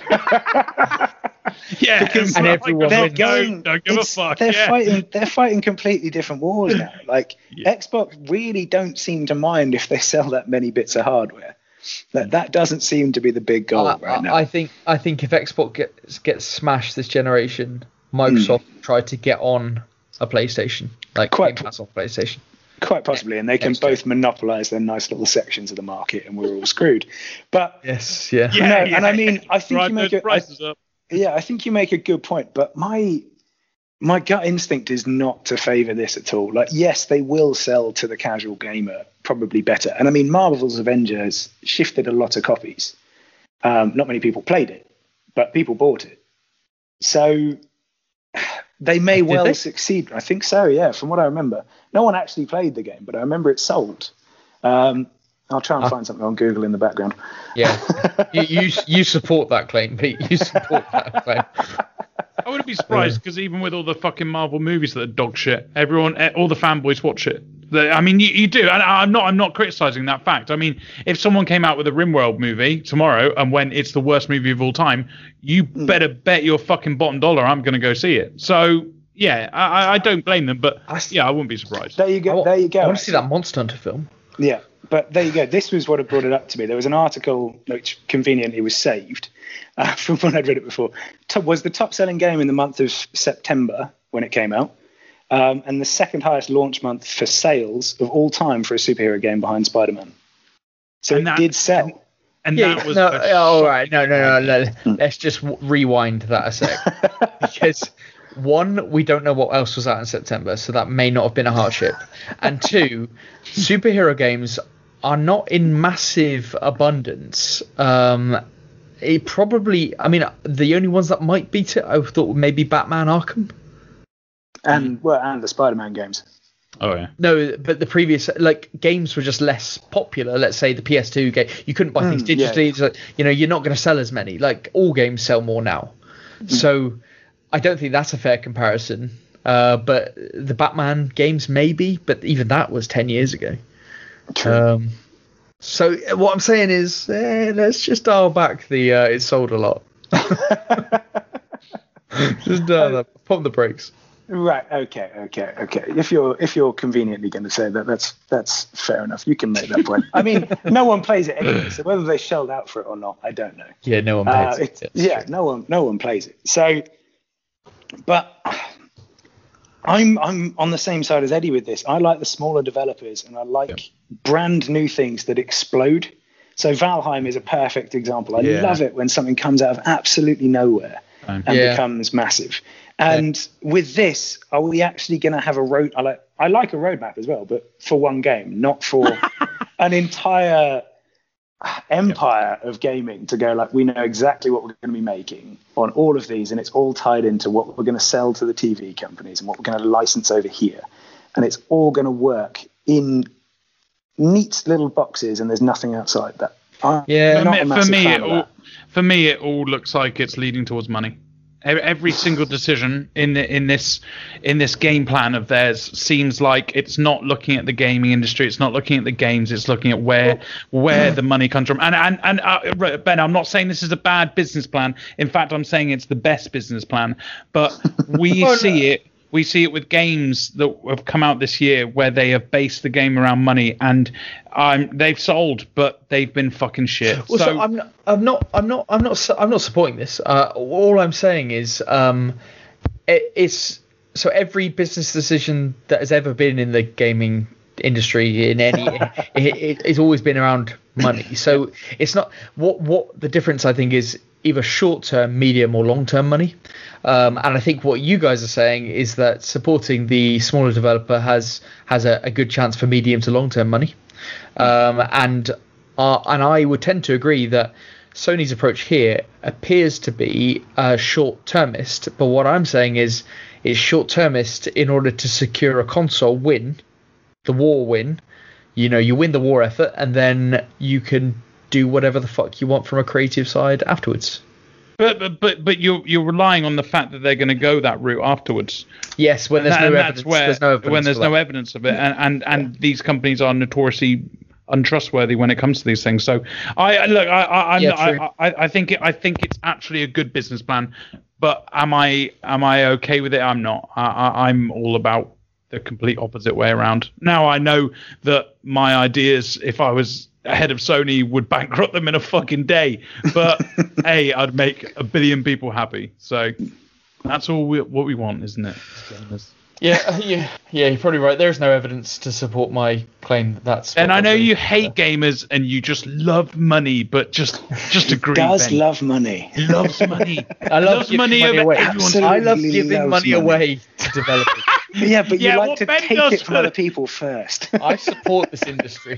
Yeah, Because and like, everyone they're wins. going, Don't, don't give a it's- fuck. They're yeah. fighting. They're fighting completely different wars now. Like Yeah. Xbox really don't seem to mind if they sell that many bits of hardware. That that doesn't seem to be the big goal I, right I- now. I think I think if Xbox gets gets smashed this generation, Microsoft Hmm. try to get on a PlayStation, like Quite Game Pass on PlayStation. Quite possibly, and they can Next year. both monopolize their nice little sections of the market, and we're all screwed. But Yes, yeah. Yeah, No, yeah. and I mean, I think Drive you make those a- I- prices up. yeah, I think you make a good point. But my my gut instinct is not to favour this at all. Like, yes, they will sell to the casual gamer probably better. And I mean, Marvel's Avengers shifted a lot of copies. Um, not many people played it, but people bought it. So they may Did well they? succeed. I think so, yeah, from what I remember. No one actually played the game, but I remember it sold. Um, I'll try and Ah. find something on Google in the background. Yeah, you, you you support that claim, Pete. You support that claim. I wouldn't be surprised because even with all the fucking Marvel movies that are dog shit, everyone, eh, all the fanboys watch it. They- I mean, you, you do, and I'm not. I'm not criticizing that fact. I mean, if someone came out with a RimWorld movie tomorrow and when it's the worst movie of all time, you better bet your fucking bottom dollar I'm going to go see it. So yeah, I, I don't blame them, but I s- yeah, I wouldn't be surprised. There you I go. wa- There you go. I want to see that Monster Hunter film. Yeah, but there you go. This was what had brought it up to me. There was an article which conveniently was saved uh, from when I'd read it before. Top, was the top-selling game in the month of September when it came out, um, and the second highest launch month for sales of all time for a superhero game behind Spider-Man. So And it that- did sell. And Yeah, that was no, a all right, no, no, no, Hmm. no. Let's just w- rewind that a sec, because one, we don't know what else was out in September, so that may not have been a hardship, and two, superhero games are not in massive abundance. Um, it probably, I mean, the only ones that might beat it, I thought maybe Batman Arkham. And well, and the Spider-Man games. Oh yeah. No, but the previous like games were just less popular. Let's say the P S two game, you couldn't buy things Mm, yeah. digitally. So, you know, you're not going to sell as many. Like all games sell more now. So I don't think that's a fair comparison. Uh, but the Batman games maybe, but even that was ten years ago. True. Um, so what I'm saying is, eh, let's just dial back the uh, it sold a lot. Just dial that, pump the brakes. Right. Okay. Okay. Okay. If you're if you're conveniently going to say that, that's that's fair enough. You can make that point. I mean, no one plays it anyway, so whether they shelled out for it or not, I don't know. Yeah, no one Uh, pays. it's- it. yeah, no one, no one plays it. So, but I'm I'm on the same side as Eddie with this. I like the smaller developers, and I like brand new things that explode. So Valheim is a perfect example. I Yeah. love it when something comes out of absolutely nowhere Um, and Yeah. becomes massive. And with this, are we actually going to have a road? I like I like a roadmap as well, but for one game, not for an entire empire of gaming to go like, we know exactly what we're going to be making on all of these, and it's all tied into what we're going to sell to the T V companies and what we're going to license over here, and it's all going to work in neat little boxes, and there's nothing outside that. I'm Yeah. For not me, a for massive me, fan it of all, that. for me, it all looks like it's leading towards money. E- Every single decision in the, in this in this game plan of theirs seems like it's not looking at the gaming industry. It's not looking at the games. It's looking at where where the money comes from. And and and uh, Ben, I'm not saying this is a bad business plan. In fact, I'm saying it's the best business plan. But we Oh, see no. it. We see it with games that have come out this year where they have based the game around money, and um, they've sold, but they've been fucking shit. Well, so, so I'm not, I'm not, I'm not, I'm not, su- I'm not supporting this. Uh, all I'm saying is, um, it, it's so every business decision that has ever been in the gaming industry in any, it, it, it's always been around money. So it's not what what the difference I think is either short term, medium, or long term money. Um, and I think what you guys are saying is that supporting the smaller developer has has a, a good chance for medium to long term money. Um, and uh, and I would tend to agree that Sony's approach here appears to be uh, short termist. But what I'm saying is is short termist in order to secure a console win, the war win. You know, you win the war effort, and then you can do whatever the fuck you want from a creative side afterwards. But but but but you're you're relying on the fact that they're going to go that route afterwards. Yes, when there's And no that- evidence. that's where there's no evidence when there's for no that. evidence of it, and and, and these companies are notoriously untrustworthy when it comes to these things. So I I- look, I I I'm Yeah, not- true. I, I I think it, I think it's actually a good business plan. But am I am I okay with it? I'm not. I, I I'm all about the complete opposite way around. Now I know that my ideas, if I was head of Sony, would bankrupt them in a fucking day. But hey, I'd make a billion people happy. So that's all we, what we want, isn't it? Yeah, uh, yeah, yeah. You're probably right. There's no evidence to support my claim that that's. And what I know I'm doing. you hate gamers and you just love money, but just just agree. Does Ben. love money. He loves money. I love loves giving money money, over away. everyone's- I love Absolutely giving loves money, money. away to developers. Yeah, but you Yeah, like what to Ben take does it from for- other people first. I support this industry.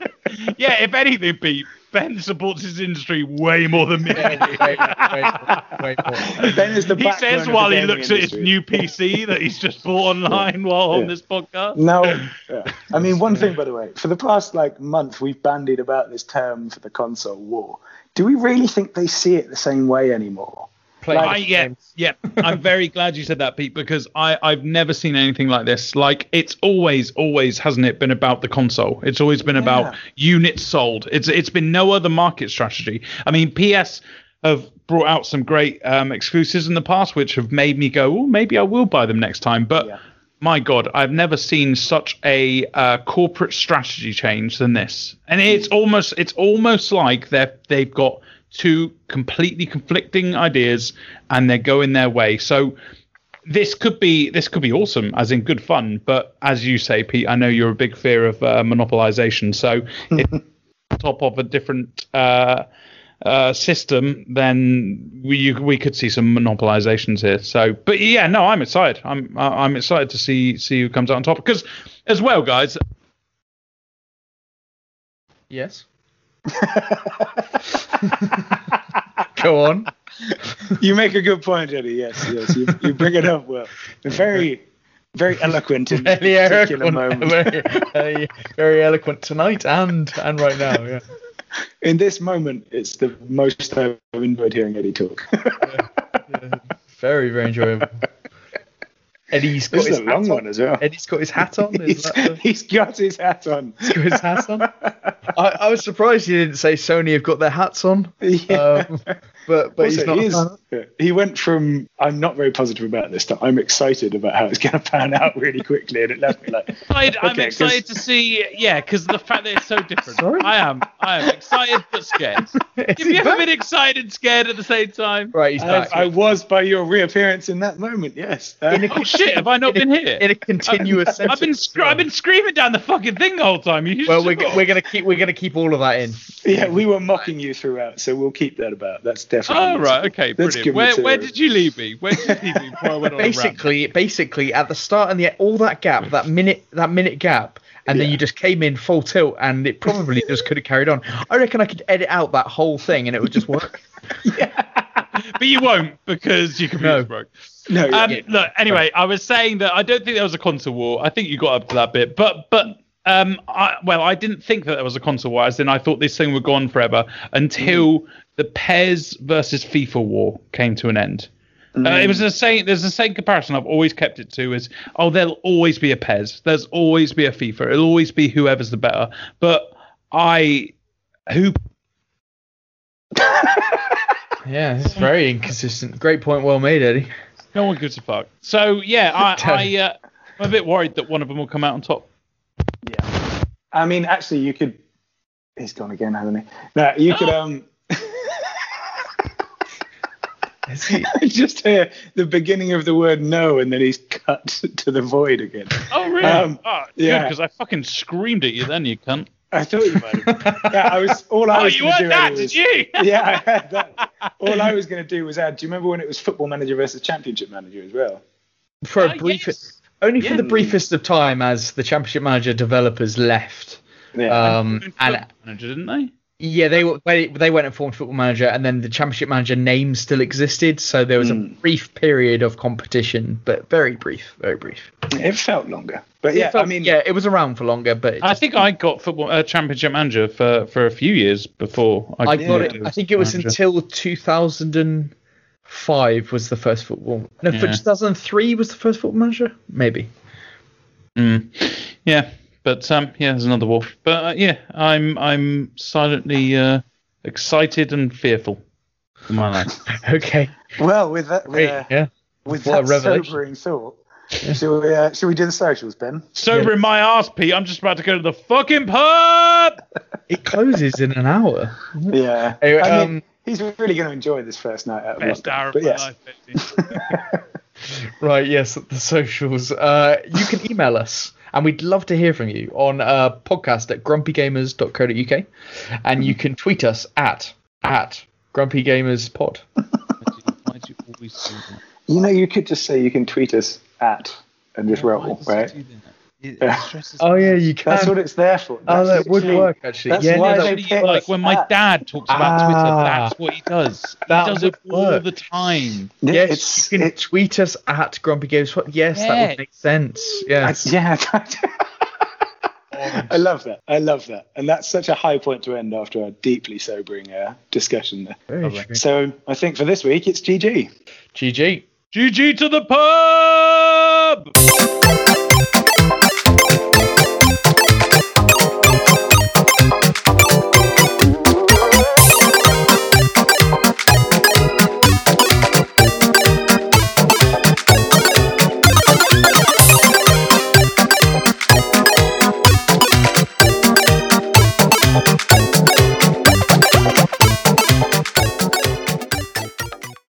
Yeah, if anything, Pete, Ben supports his industry way more than me. way, way, way, way more. Ben is the He backbone says of the while he gaming looks at his industry. new P C that he's just bought online while on Yeah. this podcast. No, yeah. I mean, one thing, by the way, for the past like month, we've bandied about this term for the console war. Do we really think they see it the same way anymore? Play I, yeah, games. yeah. I'm very glad you said that, Pete, because I, I've never seen anything like this. Like, it's always, always, hasn't it, been about the console? It's always been about units sold. It's it's been no other market strategy. I mean, P S have brought out some great um, exclusives in the past, which have made me go, oh, maybe I will buy them next time. But Yeah. my God, I've never seen such a uh, corporate strategy change than this. And it's almost, it's almost like they've they've got two completely conflicting ideas and they're going their way. So this could be this could be awesome, as in good fun. But as you say, Pete, I know you're a big fear of uh, monopolization. So if on top of a different uh, uh, system, then we you, we could see some monopolizations here. So, but yeah, no, I'm excited. I'm I'm excited to see see who comes out on top, because as well, guys. Yes. Go on. You make a good point, Eddie. Yes, yes. You, you bring it up well. Very, very eloquent in this Very particular eloquent, moment. very, very, very eloquent tonight and and right now. Yeah. In this moment, it's the most I've enjoyed hearing Eddie talk. Yeah. Very, very enjoyable. Eddie's got This his is a long hat one on. as well. Eddie's got his hat on. Is He's, that the- he's got his hat on. he's got his hat on. I, I was surprised you didn't say Sony have got their hats on. Yeah. Um, but but he's Also, not. he, is, yeah, he went from I'm not very positive about this to I'm excited about how it's going to pan out really quickly, and it left me like Excited, I'm Okay, 'cause- excited to see, yeah, because the fact that it's so different. Sorry? I am, I am excited but scared. Is Have he you ever back? been excited and scared at the same time? Right, he's I, back. I was by your reappearance in that moment. Yes. Uh, In a- Oh shit! Have I not in been a, here? in a continuous I've been, sentence. sc- I've been screaming down the fucking thing the whole time. You Well, just- we're, go- we're gonna keep we're gonna keep all of that in. yeah, we were mocking you throughout, so we'll keep that about. That's definitely. Oh right, okay, That's brilliant. good Where, where material. did you leave me? Where did you leave me before I went on a rant? Basically, basically at the start and the all that gap, that minute that minute gap, and then Yeah. you just came in full tilt, and it probably just could have carried on. I reckon I could edit out that whole thing, and it would just work. But you won't, because your computer's No. broke. No, Um, yeah. look, anyway, I was saying that I don't think there was a console war. I think you got up to that bit, but but um, I, well, I didn't think that there was a console war. As in, I thought this thing would go on forever until the P E S versus FIFA war came to an end. Uh, it was the same. There's the same comparison I've always kept it to is, oh, there'll always be a P E S. There's always be a FIFA. It'll always be whoever's the better. But I, who. Yeah, it's very inconsistent. Great point, well made, Eddie. No one gives a fuck. So yeah, I, I uh, I'm a bit worried that one of them will come out on top. Yeah. I mean, actually, you could. He's gone again, hasn't he? No, you could. Um. Just hear the beginning of the word no, and then he's cut to the void again. Oh really? Um, oh, yeah. Because I fucking screamed at you then, you cunt. I thought you might have. Yeah, I was. All I Oh, was you going to heard do. that, was, did you? Yeah, I heard that. All I was going to do was add. Do you remember when it was Football Manager versus Championship Manager as well? For a Uh, brief, yes. only for Yeah. the briefest of time as the Championship Manager developers left. Yeah. Um, and Football Manager, didn't they? yeah, they were- they they went and formed Football Manager, and then the Championship Manager name still existed. So there was a Mm. brief period of competition, but very brief, very brief. It felt longer, but yeah, It felt- I mean, yeah, it was around for longer, but it I just- think I got football uh, Championship Manager for, for a few years before I got Yeah. it. I think it was Manager. until two thousand five was the first football. No, for Yeah. two thousand three was the first Football Manager. Maybe. Mm. Yeah, but um, yeah, there's another wolf. But uh, yeah, I'm I'm silently uh, excited and fearful for my life. Okay. well, with that, Great. uh, Yeah. with What a that revelation. sobering thought, shall we? Uh, shall we do the socials, Ben? Sobering my ass, Pete. I'm just about to go to the fucking pub. It closes in an hour. Yeah. Anyway, I mean, um, he's really going to enjoy this first night out. Of Best lockdown, hour of but my yes. life, baby. Right, yes, the socials. Uh, you can email us, and we'd love to hear from you on uh, podcast at grumpy gamers dot co dot uk, and you can tweet us at at grumpygamerspod. Why do you always do that? You know, you could just say you can tweet us at and just Why roll, does it right? do that? It Yeah. stresses Oh me yeah, out. you can. That's what it's there for. Oh, That's that would actually- work actually. that's yeah, why no, they that, picked Like when my that. dad talks about Ah. Twitter, that's what he does. That he does would it all work. the time. Yeah, yes, it's, you can it, tweet us at grumpy gamers. Yes, that Yeah. would make sense. Yes. yeah. I love that. I love that. And that's such a high point to end after a deeply sobering uh, discussion there. Very Lovely. true. So I think for this week, it's G G. G G. G G to the pub!